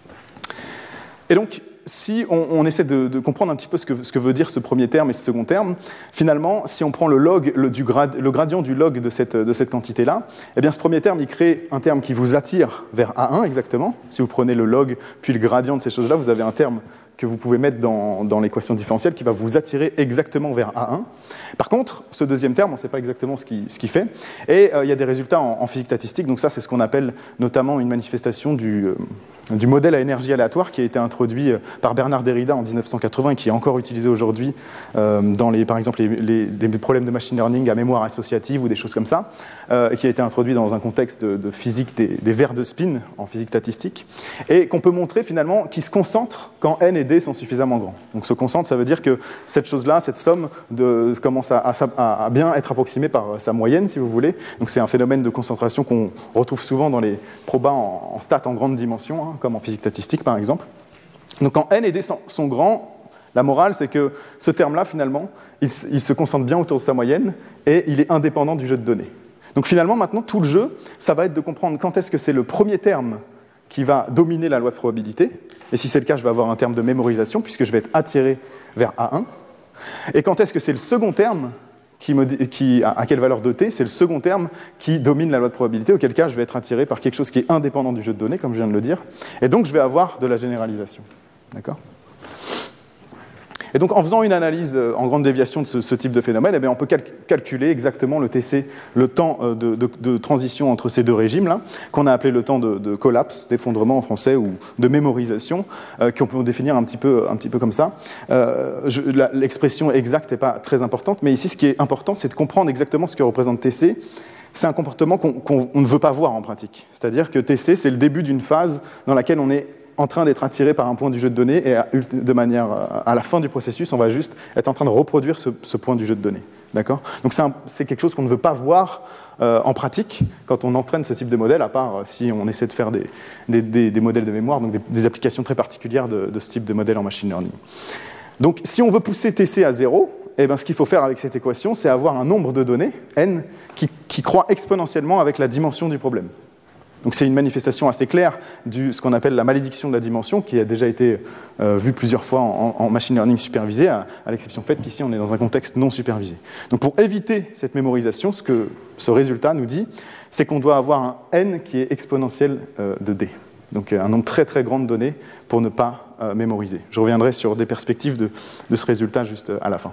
Et donc, si on, on essaie de, de comprendre un petit peu ce que, ce que veut dire ce premier terme et ce second terme, finalement, si on prend le, log, le, du grad, le gradient du log de cette, de cette quantité-là, eh bien, ce premier terme, il crée un terme qui vous attire vers A un exactement. Si vous prenez le log puis le gradient de ces choses-là, vous avez un terme que vous pouvez mettre dans, dans l'équation différentielle qui va vous attirer exactement vers A un. Par contre, ce deuxième terme, on ne sait pas exactement ce qu'il ce qu'il fait. Et euh, il y a des résultats en, en physique statistique. Donc ça, c'est ce qu'on appelle notamment une manifestation du, euh, du modèle à énergie aléatoire qui a été introduit par Bernard Derrida en dix-neuf cent quatre-vingts et qui est encore utilisé aujourd'hui euh, dans, les, par exemple, les, les, des problèmes de machine learning à mémoire associative ou des choses comme ça, euh, et qui a été introduit dans un contexte de, de physique des, des verres de spin en physique statistique, et qu'on peut montrer finalement qui se concentre quand n et d sont suffisamment grands. Donc se concentre, ça veut dire que cette chose-là, cette somme, de, commence à, à, à bien être approximée par sa moyenne, si vous voulez. Donc c'est un phénomène de concentration qu'on retrouve souvent dans les probas en, en stats en grande dimension, hein, comme en physique statistique par exemple. Donc quand n et d sont, sont grands, la morale, c'est que ce terme-là, finalement, il, il se concentre bien autour de sa moyenne et il est indépendant du jeu de données. Donc finalement, maintenant, tout le jeu, ça va être de comprendre quand est-ce que c'est le premier terme qui va dominer la loi de probabilité. Et si c'est le cas, je vais avoir un terme de mémorisation, puisque je vais être attiré vers A un. Et quand est-ce que c'est le second terme qui me, qui, à quelle valeur de t, c'est le second terme qui domine la loi de probabilité, auquel cas je vais être attiré par quelque chose qui est indépendant du jeu de données, comme je viens de le dire. Et donc, je vais avoir de la généralisation. D'accord ? Et donc, en faisant une analyse en grande déviation de ce, ce type de phénomène, eh bien, on peut cal- calculer exactement le T C, le temps de, de, de transition entre ces deux régimes-là, qu'on a appelé le temps de, de collapse, d'effondrement en français, ou de mémorisation, euh, qu'on peut définir un petit peu, un petit peu comme ça. Euh, je, la, l'expression exacte n'est pas très importante, mais ici, ce qui est important, c'est de comprendre exactement ce que représente T C. C'est un comportement qu'on, qu'on ne veut pas voir en pratique. C'est-à-dire que T C, c'est le début d'une phase dans laquelle on est en train d'être attiré par un point du jeu de données et à, de manière, à la fin du processus, on va juste être en train de reproduire ce, ce point du jeu de données. D'accord ? Donc c'est, un, c'est quelque chose qu'on ne veut pas voir euh, en pratique quand on entraîne ce type de modèle, à part euh, si on essaie de faire des, des, des, des modèles de mémoire, donc des, des applications très particulières de, de ce type de modèle en machine learning. Donc si on veut pousser T C à zéro, eh bien, ce qu'il faut faire avec cette équation, c'est avoir un nombre de données, n, qui, qui croît exponentiellement avec la dimension du problème. Donc c'est une manifestation assez claire de ce qu'on appelle la malédiction de la dimension, qui a déjà été euh, vue plusieurs fois en, en machine learning supervisé, à, à l'exception faite qu'ici on est dans un contexte non supervisé. Donc pour éviter cette mémorisation, ce que ce résultat nous dit, c'est qu'on doit avoir un n qui est exponentiel euh, de d. Donc un nombre très très grand de données pour ne pas euh, mémoriser. Je reviendrai sur des perspectives de, de ce résultat juste à la fin.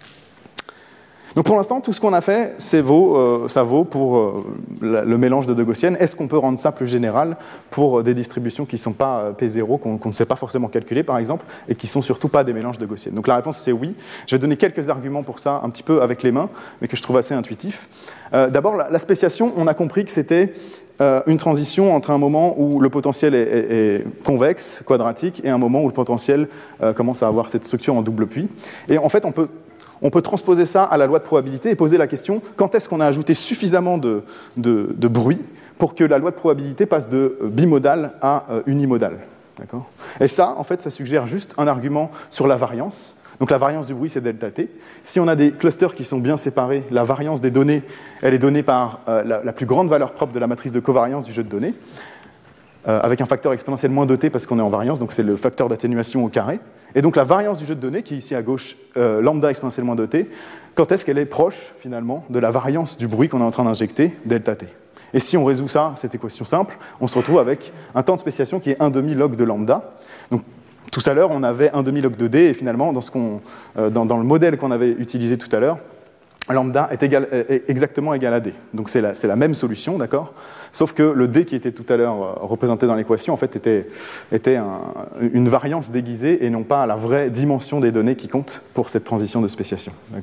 Donc pour l'instant, tout ce qu'on a fait, c'est vaut, euh, ça vaut pour euh, le mélange de deux gaussiennes. Est-ce qu'on peut rendre ça plus général pour des distributions qui ne sont pas euh, P zéro, qu'on, qu'on ne sait pas forcément calculer, par exemple, et qui ne sont surtout pas des mélanges de gaussiennes? Donc la réponse, c'est oui. Je vais donner quelques arguments pour ça, un petit peu avec les mains, mais que je trouve assez intuitifs. Euh, d'abord, la, la spéciation, on a compris que c'était euh, une transition entre un moment où le potentiel est, est, est convexe, quadratique, et un moment où le potentiel euh, commence à avoir cette structure en double puits. Et en fait, on peut... On peut transposer ça à la loi de probabilité et poser la question, quand est-ce qu'on a ajouté suffisamment de, de, de bruit pour que la loi de probabilité passe de bimodale à unimodale. D'accord ? Et ça, en fait, ça suggère juste un argument sur la variance. Donc la variance du bruit, c'est delta t. Si on a des clusters qui sont bien séparés, la variance des données, elle est donnée par euh, la, la plus grande valeur propre de la matrice de covariance du jeu de données, euh, avec un facteur exponentiel moins deux t parce qu'on est en variance, donc c'est le facteur d'atténuation au carré. Et donc la variance du jeu de données, qui est ici à gauche, euh, lambda exponentielle moins deux t, quand est-ce qu'elle est proche, finalement, de la variance du bruit qu'on est en train d'injecter, delta t. Et si on résout ça, cette équation simple, on se retrouve avec un temps de spéciation qui est un demi log de lambda. Donc tout à l'heure, on avait un demi log de d, et finalement, dans, ce qu'on, euh, dans, dans le modèle qu'on avait utilisé tout à l'heure, lambda est, égal, est exactement égal à d. Donc c'est la, c'est la même solution, d'accord ? Sauf que le d qui était tout à l'heure représenté dans l'équation, en fait, était, était un, une variance déguisée et non pas la vraie dimension des données qui compte pour cette transition de spéciation, d'accord ?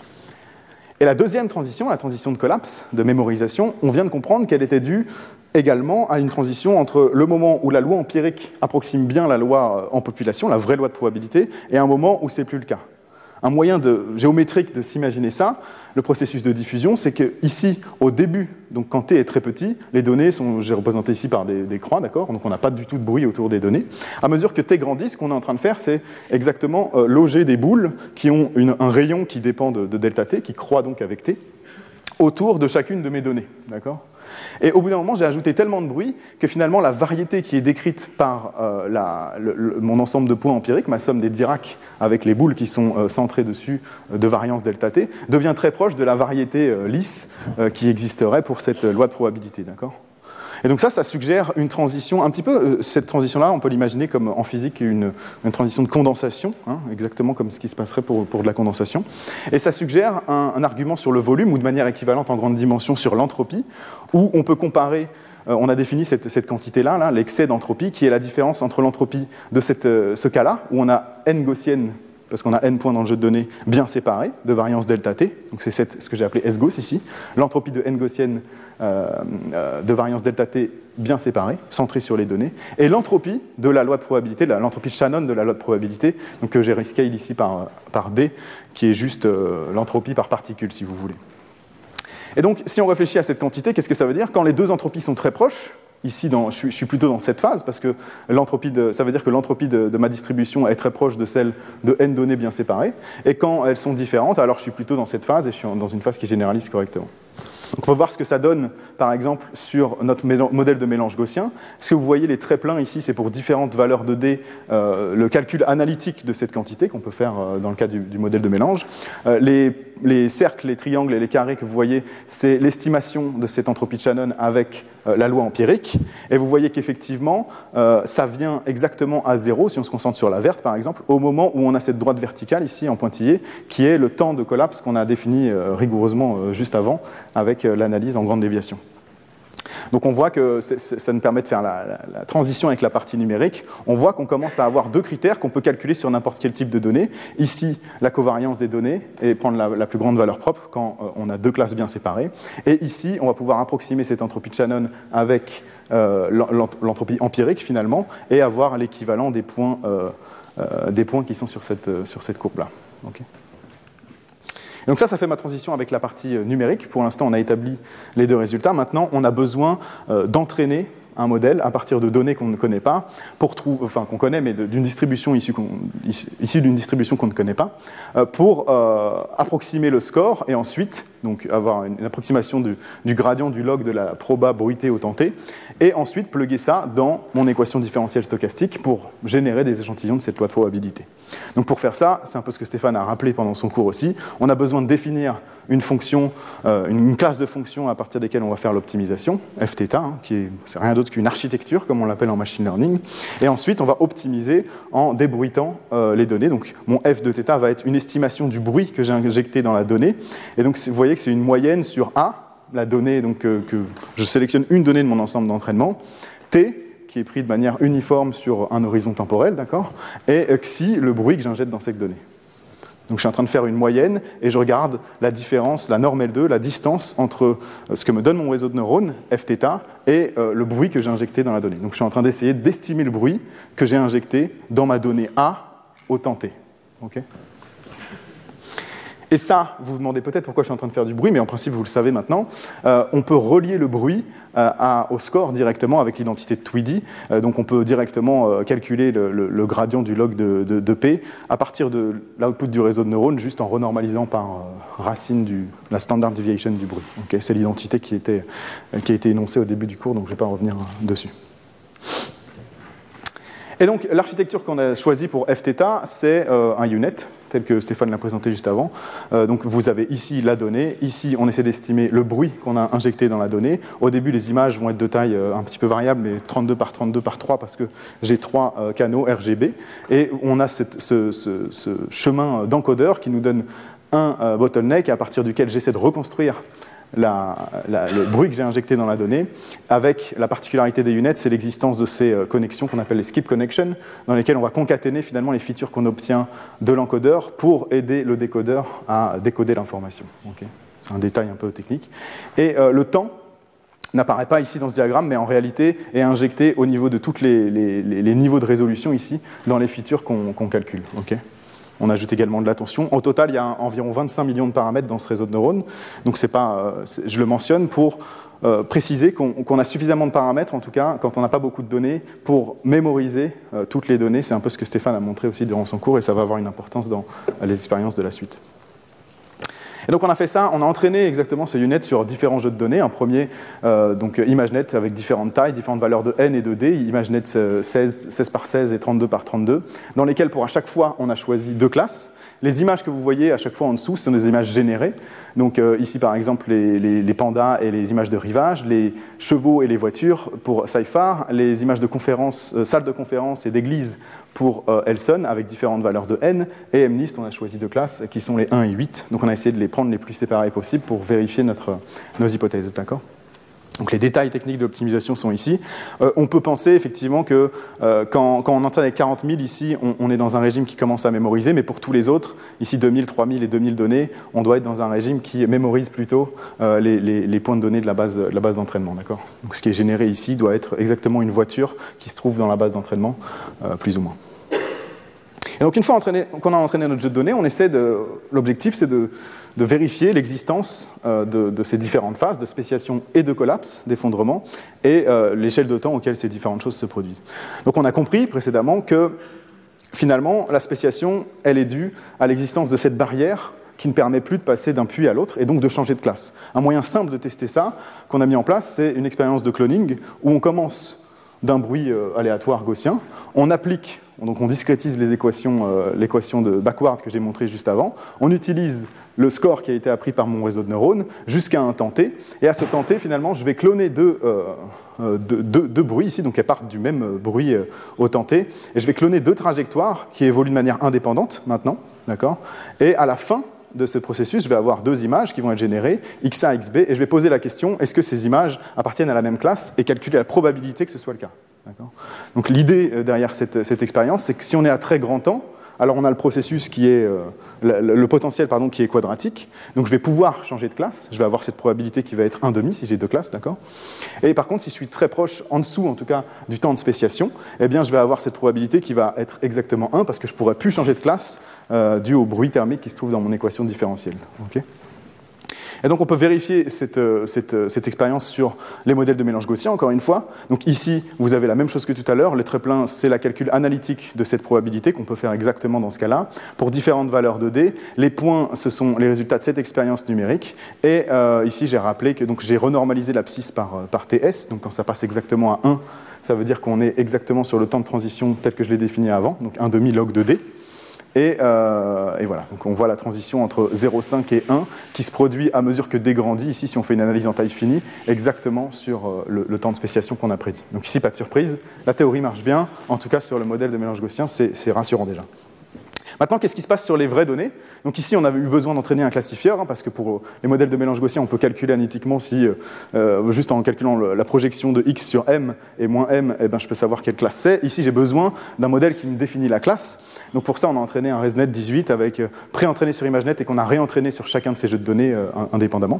Et la deuxième transition, la transition de collapse, de mémorisation, on vient de comprendre qu'elle était due également à une transition entre le moment où la loi empirique approxime bien la loi en population, la vraie loi de probabilité, et un moment où c'est plus le cas. Un moyen de, géométrique de s'imaginer ça, le processus de diffusion, c'est qu'ici, au début, donc quand t est très petit, les données sont, j'ai représenté ici par des, des croix, d'accord ? Donc on n'a pas du tout de bruit autour des données. À mesure que t grandit, ce qu'on est en train de faire, c'est exactement euh, loger des boules qui ont une, un rayon qui dépend de, de delta t, qui croît donc avec t, autour de chacune de mes données, d'accord ? Et au bout d'un moment, j'ai ajouté tellement de bruit que finalement, la variété qui est décrite par euh, la, le, le, mon ensemble de points empiriques, ma somme des Dirac avec les boules qui sont euh, centrées dessus euh, de variance delta t, devient très proche de la variété euh, lisse euh, qui existerait pour cette loi de probabilité, d'accord ? Et donc ça, ça suggère une transition, un petit peu, euh, cette transition-là, on peut l'imaginer comme en physique une, une transition de condensation, hein, exactement comme ce qui se passerait pour, pour de la condensation. Et ça suggère un, un argument sur le volume, ou de manière équivalente en grande dimension sur l'entropie, où on peut comparer, euh, on a défini cette, cette quantité-là, là, l'excès d'entropie, qui est la différence entre l'entropie de cette, euh, ce cas-là, où on a n gaussienne, parce qu'on a n points dans le jeu de données bien séparés, de variance delta t, donc c'est cette, ce que j'ai appelé S-Gauss ici, l'entropie de n gaussienne euh, euh, de variance delta t bien séparée, centrée sur les données, et l'entropie de la loi de probabilité, l'entropie de Shannon de la loi de probabilité, donc que j'ai rescale ici par, par D, qui est juste euh, l'entropie par particule, si vous voulez. Et donc, si on réfléchit à cette quantité, qu'est-ce que ça veut dire? Quand les deux entropies sont très proches, ici, dans, je, suis, je suis plutôt dans cette phase, parce que l'entropie de, ça veut dire que l'entropie de, de ma distribution est très proche de celle de n données bien séparées, et quand elles sont différentes, alors je suis plutôt dans cette phase, et je suis dans une phase qui généralise correctement. Donc on va voir ce que ça donne, par exemple, sur notre modèle de mélange gaussien. Ce que vous voyez, les traits pleins ici, c'est pour différentes valeurs de D, euh, le calcul analytique de cette quantité qu'on peut faire euh, dans le cas du, du modèle de mélange. Euh, les, les cercles, les triangles et les carrés que vous voyez, c'est l'estimation de cette entropie de Shannon avec euh, la loi empirique. Et vous voyez qu'effectivement, euh, ça vient exactement à zéro, si on se concentre sur la verte, par exemple, au moment où on a cette droite verticale, ici, en pointillé, qui est le temps de collapse qu'on a défini euh, rigoureusement euh, juste avant, avec l'analyse en grande déviation. Donc on voit que c'est, c'est, ça nous permet de faire la, la, la transition avec la partie numérique. On voit qu'on commence à avoir deux critères qu'on peut calculer sur n'importe quel type de données. Ici, la covariance des données et prendre la, la plus grande valeur propre quand euh, on a deux classes bien séparées. Et ici, on va pouvoir approximer cette entropie de Shannon avec euh, l'entropie empirique finalement et avoir l'équivalent des points, euh, euh, des points qui sont sur cette, euh, sur cette courbe-là. Okay. Donc ça, ça fait ma transition avec la partie numérique. Pour l'instant, on a établi les deux résultats. Maintenant, on a besoin euh, d'entraîner un modèle à partir de données qu'on ne connaît pas, pour trouver, enfin qu'on connaît, mais d'une distribution issue, qu'on, issue d'une distribution qu'on ne connaît pas, euh, pour euh, approximer le score et ensuite donc avoir une, une approximation du, du gradient du log de la proba bruité au temps t, et ensuite plugger ça dans mon équation différentielle stochastique pour générer des échantillons de cette loi de probabilité. Donc pour faire ça, c'est un peu ce que Stéphane a rappelé pendant son cours aussi, on a besoin de définir une fonction, euh, une classe de fonctions à partir desquelles on va faire l'optimisation, fθ, hein, qui est c'est rien d'autre qu'une architecture, comme on l'appelle en machine learning, et ensuite on va optimiser en débruitant euh, les données. Donc mon f de θ va être une estimation du bruit que j'ai injecté dans la donnée, et donc vous voyez que c'est une moyenne sur A, la donnée, donc euh, que je sélectionne une donnée de mon ensemble d'entraînement, T, qui est pris de manière uniforme sur un horizon temporel, d'accord, et xi, le bruit que j'injecte dans cette donnée. Donc je suis en train de faire une moyenne et je regarde la différence, la norme L deux, la distance entre ce que me donne mon réseau de neurones, fθ, et euh, le bruit que j'ai injecté dans la donnée. Donc je suis en train d'essayer d'estimer le bruit que j'ai injecté dans ma donnée A au temps t. Okay. Et ça, vous vous demandez peut-être pourquoi je suis en train de faire du bruit, mais en principe, vous le savez maintenant, euh, on peut relier le bruit euh, à, au score directement avec l'identité de Tweedy. Euh, donc on peut directement euh, calculer le, le, le gradient du log de, de, de P à partir de l'output du réseau de neurones, juste en renormalisant par euh, racine du, la standard deviation du bruit. Okay, c'est l'identité qui, était, euh, qui a été énoncée au début du cours, donc je ne vais pas revenir euh, dessus. Et donc l'architecture qu'on a choisie pour fθ, c'est euh, un U-Net, tel que Stéphane l'a présenté juste avant. Euh, donc vous avez ici la donnée, ici on essaie d'estimer le bruit qu'on a injecté dans la donnée. Au début les images vont être de taille euh, un petit peu variable, mais trente-deux par trente-deux par trois parce que j'ai trois euh, canaux R G B. Et on a cette, ce, ce, ce chemin d'encodeur qui nous donne un euh, bottleneck à partir duquel j'essaie de reconstruire La, la, le bruit que j'ai injecté dans la donnée, avec la particularité des U-Net, c'est l'existence de ces euh, connexions qu'on appelle les skip connections, dans lesquelles on va concaténer finalement les features qu'on obtient de l'encodeur pour aider le décodeur à décoder l'information. Okay. C'est un détail un peu technique. Et euh, le temps n'apparaît pas ici dans ce diagramme, mais en réalité est injecté au niveau de tous les, les, les, les niveaux de résolution ici, dans les features qu'on, qu'on calcule. Okay. On ajoute également de l'attention. Au total, il y a environ vingt-cinq millions de paramètres dans ce réseau de neurones. Donc c'est pas, euh, c'est, je le mentionne pour euh, préciser qu'on, qu'on a suffisamment de paramètres, en tout cas, quand on n'a pas beaucoup de données, pour mémoriser euh, toutes les données. C'est un peu ce que Stéphane a montré aussi durant son cours, et ça va avoir une importance dans euh, les expériences de la suite. Et donc on a fait ça, on a entraîné exactement ce U-Net sur différents jeux de données. Un premier, euh, donc ImageNet avec différentes tailles, différentes valeurs de n et de d, ImageNet seize, seize par seize et trente-deux par trente-deux, dans lesquels pour à chaque fois on a choisi deux classes. Les images que vous voyez à chaque fois en dessous, ce sont des images générées. Donc euh, ici, par exemple, les, les, les pandas et les images de rivage, les chevaux et les voitures pour Saifar, les images de conférences, euh, salles de conférence et d'église pour euh, Elson, avec différentes valeurs de n. Et MNIST, on a choisi deux classes qui sont les un et huit. Donc on a essayé de les prendre les plus séparées possibles pour vérifier notre, nos hypothèses. D'accord ? Donc les détails techniques de l'optimisation sont ici. Euh, on peut penser effectivement que euh, quand, quand on entraîne avec quarante mille ici, on, on est dans un régime qui commence à mémoriser, mais pour tous les autres, ici deux mille, trois mille et deux mille données, on doit être dans un régime qui mémorise plutôt euh, les, les, les points de données de la base, de la base d'entraînement. D'accord ? Donc ce qui est généré ici doit être exactement une voiture qui se trouve dans la base d'entraînement, euh, plus ou moins. Et donc une fois entraîné, qu'on a entraîné notre jeu de données, on essaie de, l'objectif c'est de, de vérifier l'existence euh, de, de ces différentes phases de spéciation et de collapse, d'effondrement, et euh, l'échelle de temps auquel ces différentes choses se produisent. Donc on a compris précédemment que finalement la spéciation, elle est due à l'existence de cette barrière qui ne permet plus de passer d'un puits à l'autre et donc de changer de classe. Un moyen simple de tester ça qu'on a mis en place, c'est une expérience de cloning où on commence d'un bruit euh, aléatoire gaussien, on applique, donc on discrétise les équations, euh, l'équation de backward que j'ai montrée juste avant, on utilise le score qui a été appris par mon réseau de neurones jusqu'à un temps t, et à ce temps t, finalement, je vais cloner deux, euh, deux, deux, deux bruits ici, donc elles partent du même bruit euh, au temps t, et je vais cloner deux trajectoires qui évoluent de manière indépendante maintenant, d'accord ? Et à la fin de ce processus, je vais avoir deux images qui vont être générées, x A, x B, et je vais poser la question, est-ce que ces images appartiennent à la même classe, et calculer la probabilité que ce soit le cas. D'accord ? Donc l'idée derrière cette, cette expérience, c'est que si on est à très grand temps, alors on a le processus qui est, euh, le, le potentiel pardon, qui est quadratique, donc je vais pouvoir changer de classe, je vais avoir cette probabilité qui va être un demi si j'ai deux classes, d'accord ? Et par contre, si je suis très proche, en dessous en tout cas, du temps de spéciation, eh bien je vais avoir cette probabilité qui va être exactement un, parce que je ne pourrai plus changer de classe euh, dû au bruit thermique qui se trouve dans mon équation différentielle. Okay ? Et donc on peut vérifier cette, cette, cette expérience sur les modèles de mélange gaussien, encore une fois. Donc ici, vous avez la même chose que tout à l'heure. Le très plein, c'est la calcul analytique de cette probabilité qu'on peut faire exactement dans ce cas-là, pour différentes valeurs de D. Les points, ce sont les résultats de cette expérience numérique. Et euh, ici, j'ai rappelé que donc, j'ai renormalisé l'abscisse par, par T S. Donc quand ça passe exactement à un, ça veut dire qu'on est exactement sur le temps de transition tel que je l'ai défini avant, donc un demi log de D. Et, euh, et voilà, donc on voit la transition entre zéro virgule cinq et un qui se produit à mesure que D grandit, ici si on fait une analyse en taille finie, exactement sur euh, le, le temps de spéciation qu'on a prédit. Donc ici, pas de surprise, la théorie marche bien, en tout cas sur le modèle de mélange gaussien, c'est, c'est rassurant déjà. Maintenant, qu'est-ce qui se passe sur les vraies données ? Donc ici, on avait eu besoin d'entraîner un classifieur, hein, parce que pour les modèles de mélange gaussien, on peut calculer analytiquement si, euh, juste en calculant le, la projection de x sur m et moins m, eh ben, je peux savoir quelle classe c'est. Ici, j'ai besoin d'un modèle qui me définit la classe. Donc pour ça, on a entraîné un ResNet dix-huit avec euh, pré-entraîné sur ImageNet et qu'on a réentraîné sur chacun de ces jeux de données euh, indépendamment.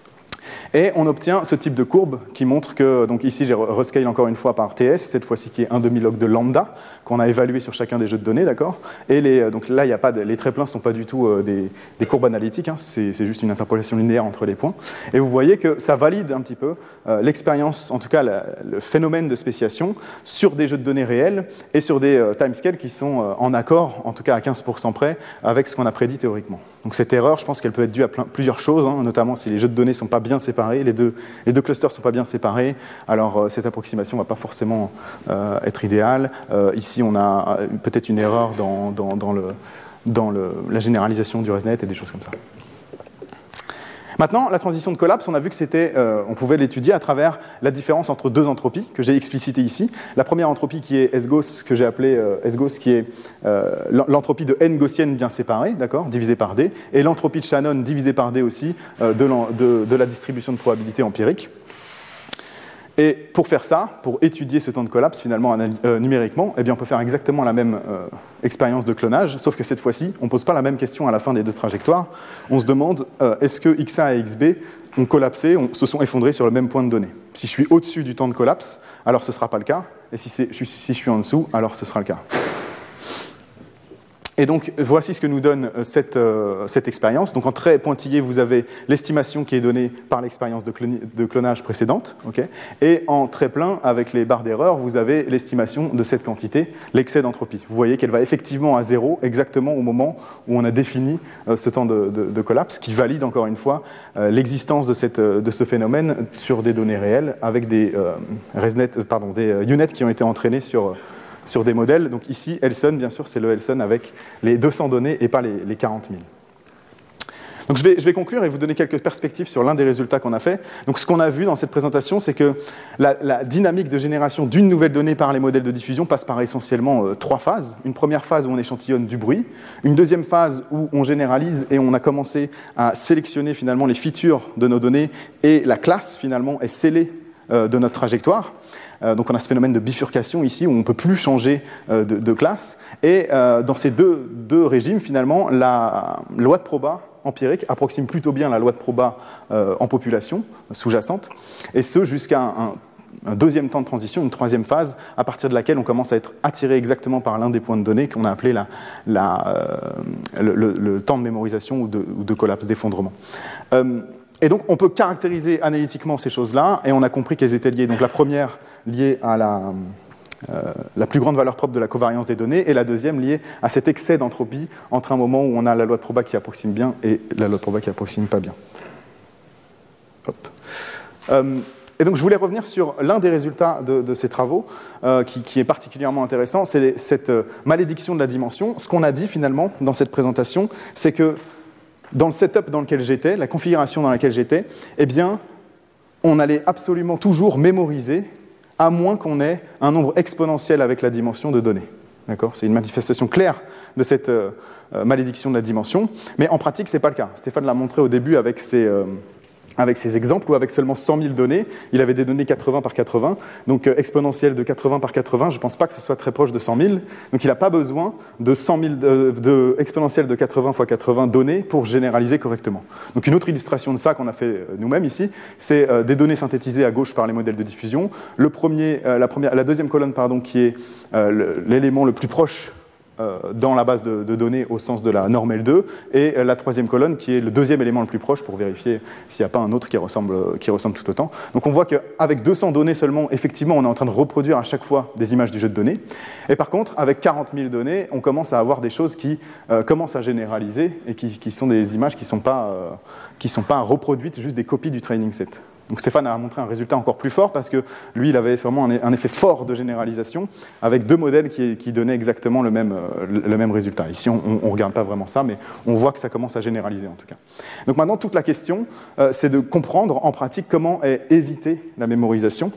Et on obtient ce type de courbe qui montre que, donc ici j'ai rescale encore une fois par T S, cette fois-ci qui est un demi-log de lambda, qu'on a évalué sur chacun des jeux de données, d'accord ? Et les, donc là, il y a pas de, les très pleins ne sont pas du tout euh, des, des courbes analytiques, hein, c'est, c'est juste une interpolation linéaire entre les points. Et vous voyez que ça valide un petit peu euh, l'expérience, en tout cas la, le phénomène de spéciation, sur des jeux de données réels et sur des euh, timescales qui sont euh, en accord, en tout cas à quinze pour cent près, avec ce qu'on a prédit théoriquement. Donc cette erreur, je pense qu'elle peut être due à plein, plusieurs choses, hein, notamment si les jeux de données ne sont pas bien séparés, les deux, les deux clusters ne sont pas bien séparés, alors euh, cette approximation ne va pas forcément euh, être idéale. Euh, ici, on a peut-être une erreur dans, dans, dans, le, dans le, la généralisation du ResNet et des choses comme ça. Maintenant, la transition de collapse, on a vu que c'était, euh, on pouvait l'étudier à travers la différence entre deux entropies que j'ai explicitées ici. La première entropie qui est S-Gauss, que j'ai appelée euh, S-Gauss, qui est euh, l'entropie de n gaussienne bien séparée, d'accord, divisée par D, et l'entropie de Shannon divisée par D aussi euh, de, de, de la distribution de probabilité empirique. Et pour faire ça, pour étudier ce temps de collapse finalement euh, numériquement, eh bien on peut faire exactement la même euh, expérience de clonage, sauf que cette fois-ci, on ne pose pas la même question à la fin des deux trajectoires. On se demande, euh, est-ce que X A et X B ont collapsé, ont, se sont effondrés sur le même point de données ? Si je suis au-dessus du temps de collapse, alors ce ne sera pas le cas, et si, c'est, si je suis en dessous, alors ce sera le cas. Et donc, voici ce que nous donne cette, euh, cette expérience. Donc, en trait pointillé, vous avez l'estimation qui est donnée par l'expérience de, cloni- de clonage précédente. Okay, et en trait plein, avec les barres d'erreur, vous avez l'estimation de cette quantité, l'excès d'entropie. Vous voyez qu'elle va effectivement à zéro, exactement au moment où on a défini euh, ce temps de, de, de collapse, qui valide encore une fois euh, l'existence de, cette, de ce phénomène sur des données réelles, avec des, euh, ResNet, pardon, des euh, U N E T qui ont été entraînés sur... sur des modèles. Donc ici, Elson, bien sûr, c'est le Elson avec les deux cents données et pas les, les quarante mille. Donc je vais, je vais conclure et vous donner quelques perspectives sur l'un des résultats qu'on a fait. Donc ce qu'on a vu dans cette présentation, c'est que la, la dynamique de génération d'une nouvelle donnée par les modèles de diffusion passe par essentiellement euh, trois phases. Une première phase où on échantillonne du bruit, une deuxième phase où on généralise et on a commencé à sélectionner finalement les features de nos données et la classe finalement est scellée euh, de notre trajectoire. Euh, donc on a ce phénomène de bifurcation ici où on ne peut plus changer euh, de, de classe. Et euh, dans ces deux, deux régimes finalement, la loi de Proba empirique approxime plutôt bien la loi de Proba euh, en population sous-jacente, et ce jusqu'à un, un deuxième temps de transition, une troisième phase, à partir de laquelle on commence à être attiré exactement par l'un des points de données qu'on a appelé la, la, euh, le, le, le temps de mémorisation ou de, ou de collapse, d'effondrement. Euh, et donc on peut caractériser analytiquement ces choses-là, et on a compris qu'elles étaient liées. Donc la première liée à la... Euh, la plus grande valeur propre de la covariance des données, et la deuxième liée à cet excès d'entropie entre un moment où on a la loi de Proba qui approxime bien et la loi de Proba qui approxime pas bien. Hop. Euh, et donc je voulais revenir sur l'un des résultats de, de ces travaux euh, qui, qui est particulièrement intéressant, c'est cette euh, malédiction de la dimension. Ce qu'on a dit finalement dans cette présentation, c'est que dans le setup dans lequel j'étais, la configuration dans laquelle j'étais, eh bien, on allait absolument toujours mémoriser à moins qu'on ait un nombre exponentiel avec la dimension de données. D'accord ? C'est une manifestation claire de cette euh, malédiction de la dimension, mais en pratique, ce n'est pas le cas. Stéphane l'a montré au début avec ses, euh, avec ses exemples, où avec seulement cent mille données, il avait des données quatre-vingts par quatre-vingts, donc euh, exponentielle de quatre-vingts par quatre-vingts, je ne pense pas que ce soit très proche de cent mille, donc il n'a pas besoin de cent mille de, de exponentielle de quatre-vingts fois quatre-vingts données pour généraliser correctement. Donc une autre illustration de ça qu'on a fait nous-mêmes ici, c'est euh, des données synthétisées à gauche par les modèles de diffusion. Le premier, euh, la, première, la deuxième colonne, pardon, qui est euh, l'élément le plus proche euh, dans la base de, de données au sens de la norme L deux, et la troisième colonne qui est le deuxième élément le plus proche pour vérifier s'il n'y a pas un autre qui ressemble, qui ressemble tout autant. Donc on voit qu'avec deux cents données seulement, effectivement, on est en train de reproduire à chaque fois des images du jeu de données. Et par contre, avec quarante mille données, on commence à avoir des choses qui euh, commencent à généraliser et qui, qui sont des images qui ne sont pas, euh, qui sont pas reproduites, juste des copies du training set. Donc Stéphane a montré un résultat encore plus fort parce que lui, il avait vraiment un effet fort de généralisation avec deux modèles qui, qui donnaient exactement le même, le même résultat. Ici, on ne regarde pas vraiment ça, mais on voit que ça commence à généraliser en tout cas. Donc maintenant, toute la question, euh, c'est de comprendre en pratique comment est éviter la mémorisation.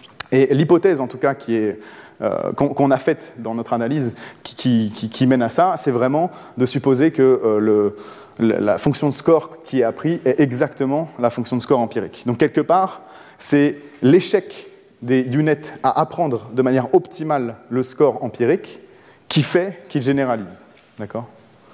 Et l'hypothèse, en tout cas, qui est, euh, qu'on, qu'on a faite dans notre analyse, qui, qui, qui, qui mène à ça, c'est vraiment de supposer que euh, le... la fonction de score qui est apprise est exactement la fonction de score empirique. Donc quelque part, c'est l'échec des units à apprendre de manière optimale le score empirique qui fait qu'ils généralisent. D'accord ?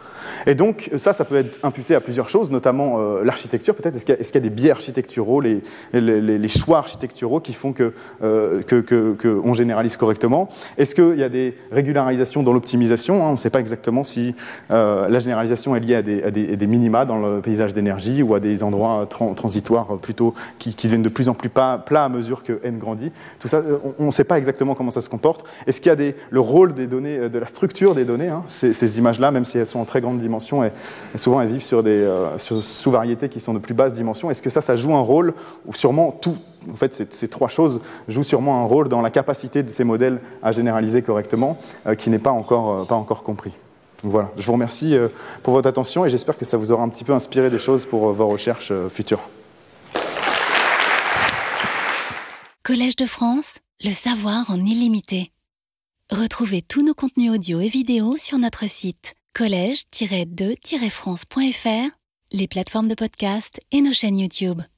Et donc, ça, ça peut être imputé à plusieurs choses, notamment euh, l'architecture, peut-être. Est-ce qu'il y a, est-ce qu'il y a des biais architecturaux, les, les, les choix architecturaux qui font qu'on euh, que, que, que généralise correctement ? Est-ce qu'il y a des régularisations dans l'optimisation ? hein, On ne sait pas exactement si euh, la généralisation est liée à des, à, des, à des minima dans le paysage d'énergie ou à des endroits tra- transitoires plutôt qui, qui deviennent de plus en plus plats à mesure que n grandit. Tout ça, on ne sait pas exactement comment ça se comporte. Est-ce qu'il y a des, le rôle des données, de la structure des données, hein, ces, ces images-là, même si elles sont en très grande dimension, Et, et souvent elles vivent sur des euh, sur sous-variétés qui sont de plus basse dimension. Est-ce que ça, ça joue un rôle, ou sûrement tout, en fait, ces, ces trois choses jouent sûrement un rôle dans la capacité de ces modèles à généraliser correctement, euh, qui n'est pas encore, euh, pas encore compris. Donc voilà, je vous remercie euh, pour votre attention et j'espère que ça vous aura un petit peu inspiré des choses pour euh, vos recherches euh, futures. Collège de France, le savoir en illimité. Retrouvez tous nos contenus audio et vidéo sur notre site collège tiret deux tiret france point f r, les plateformes de podcast et nos chaînes YouTube.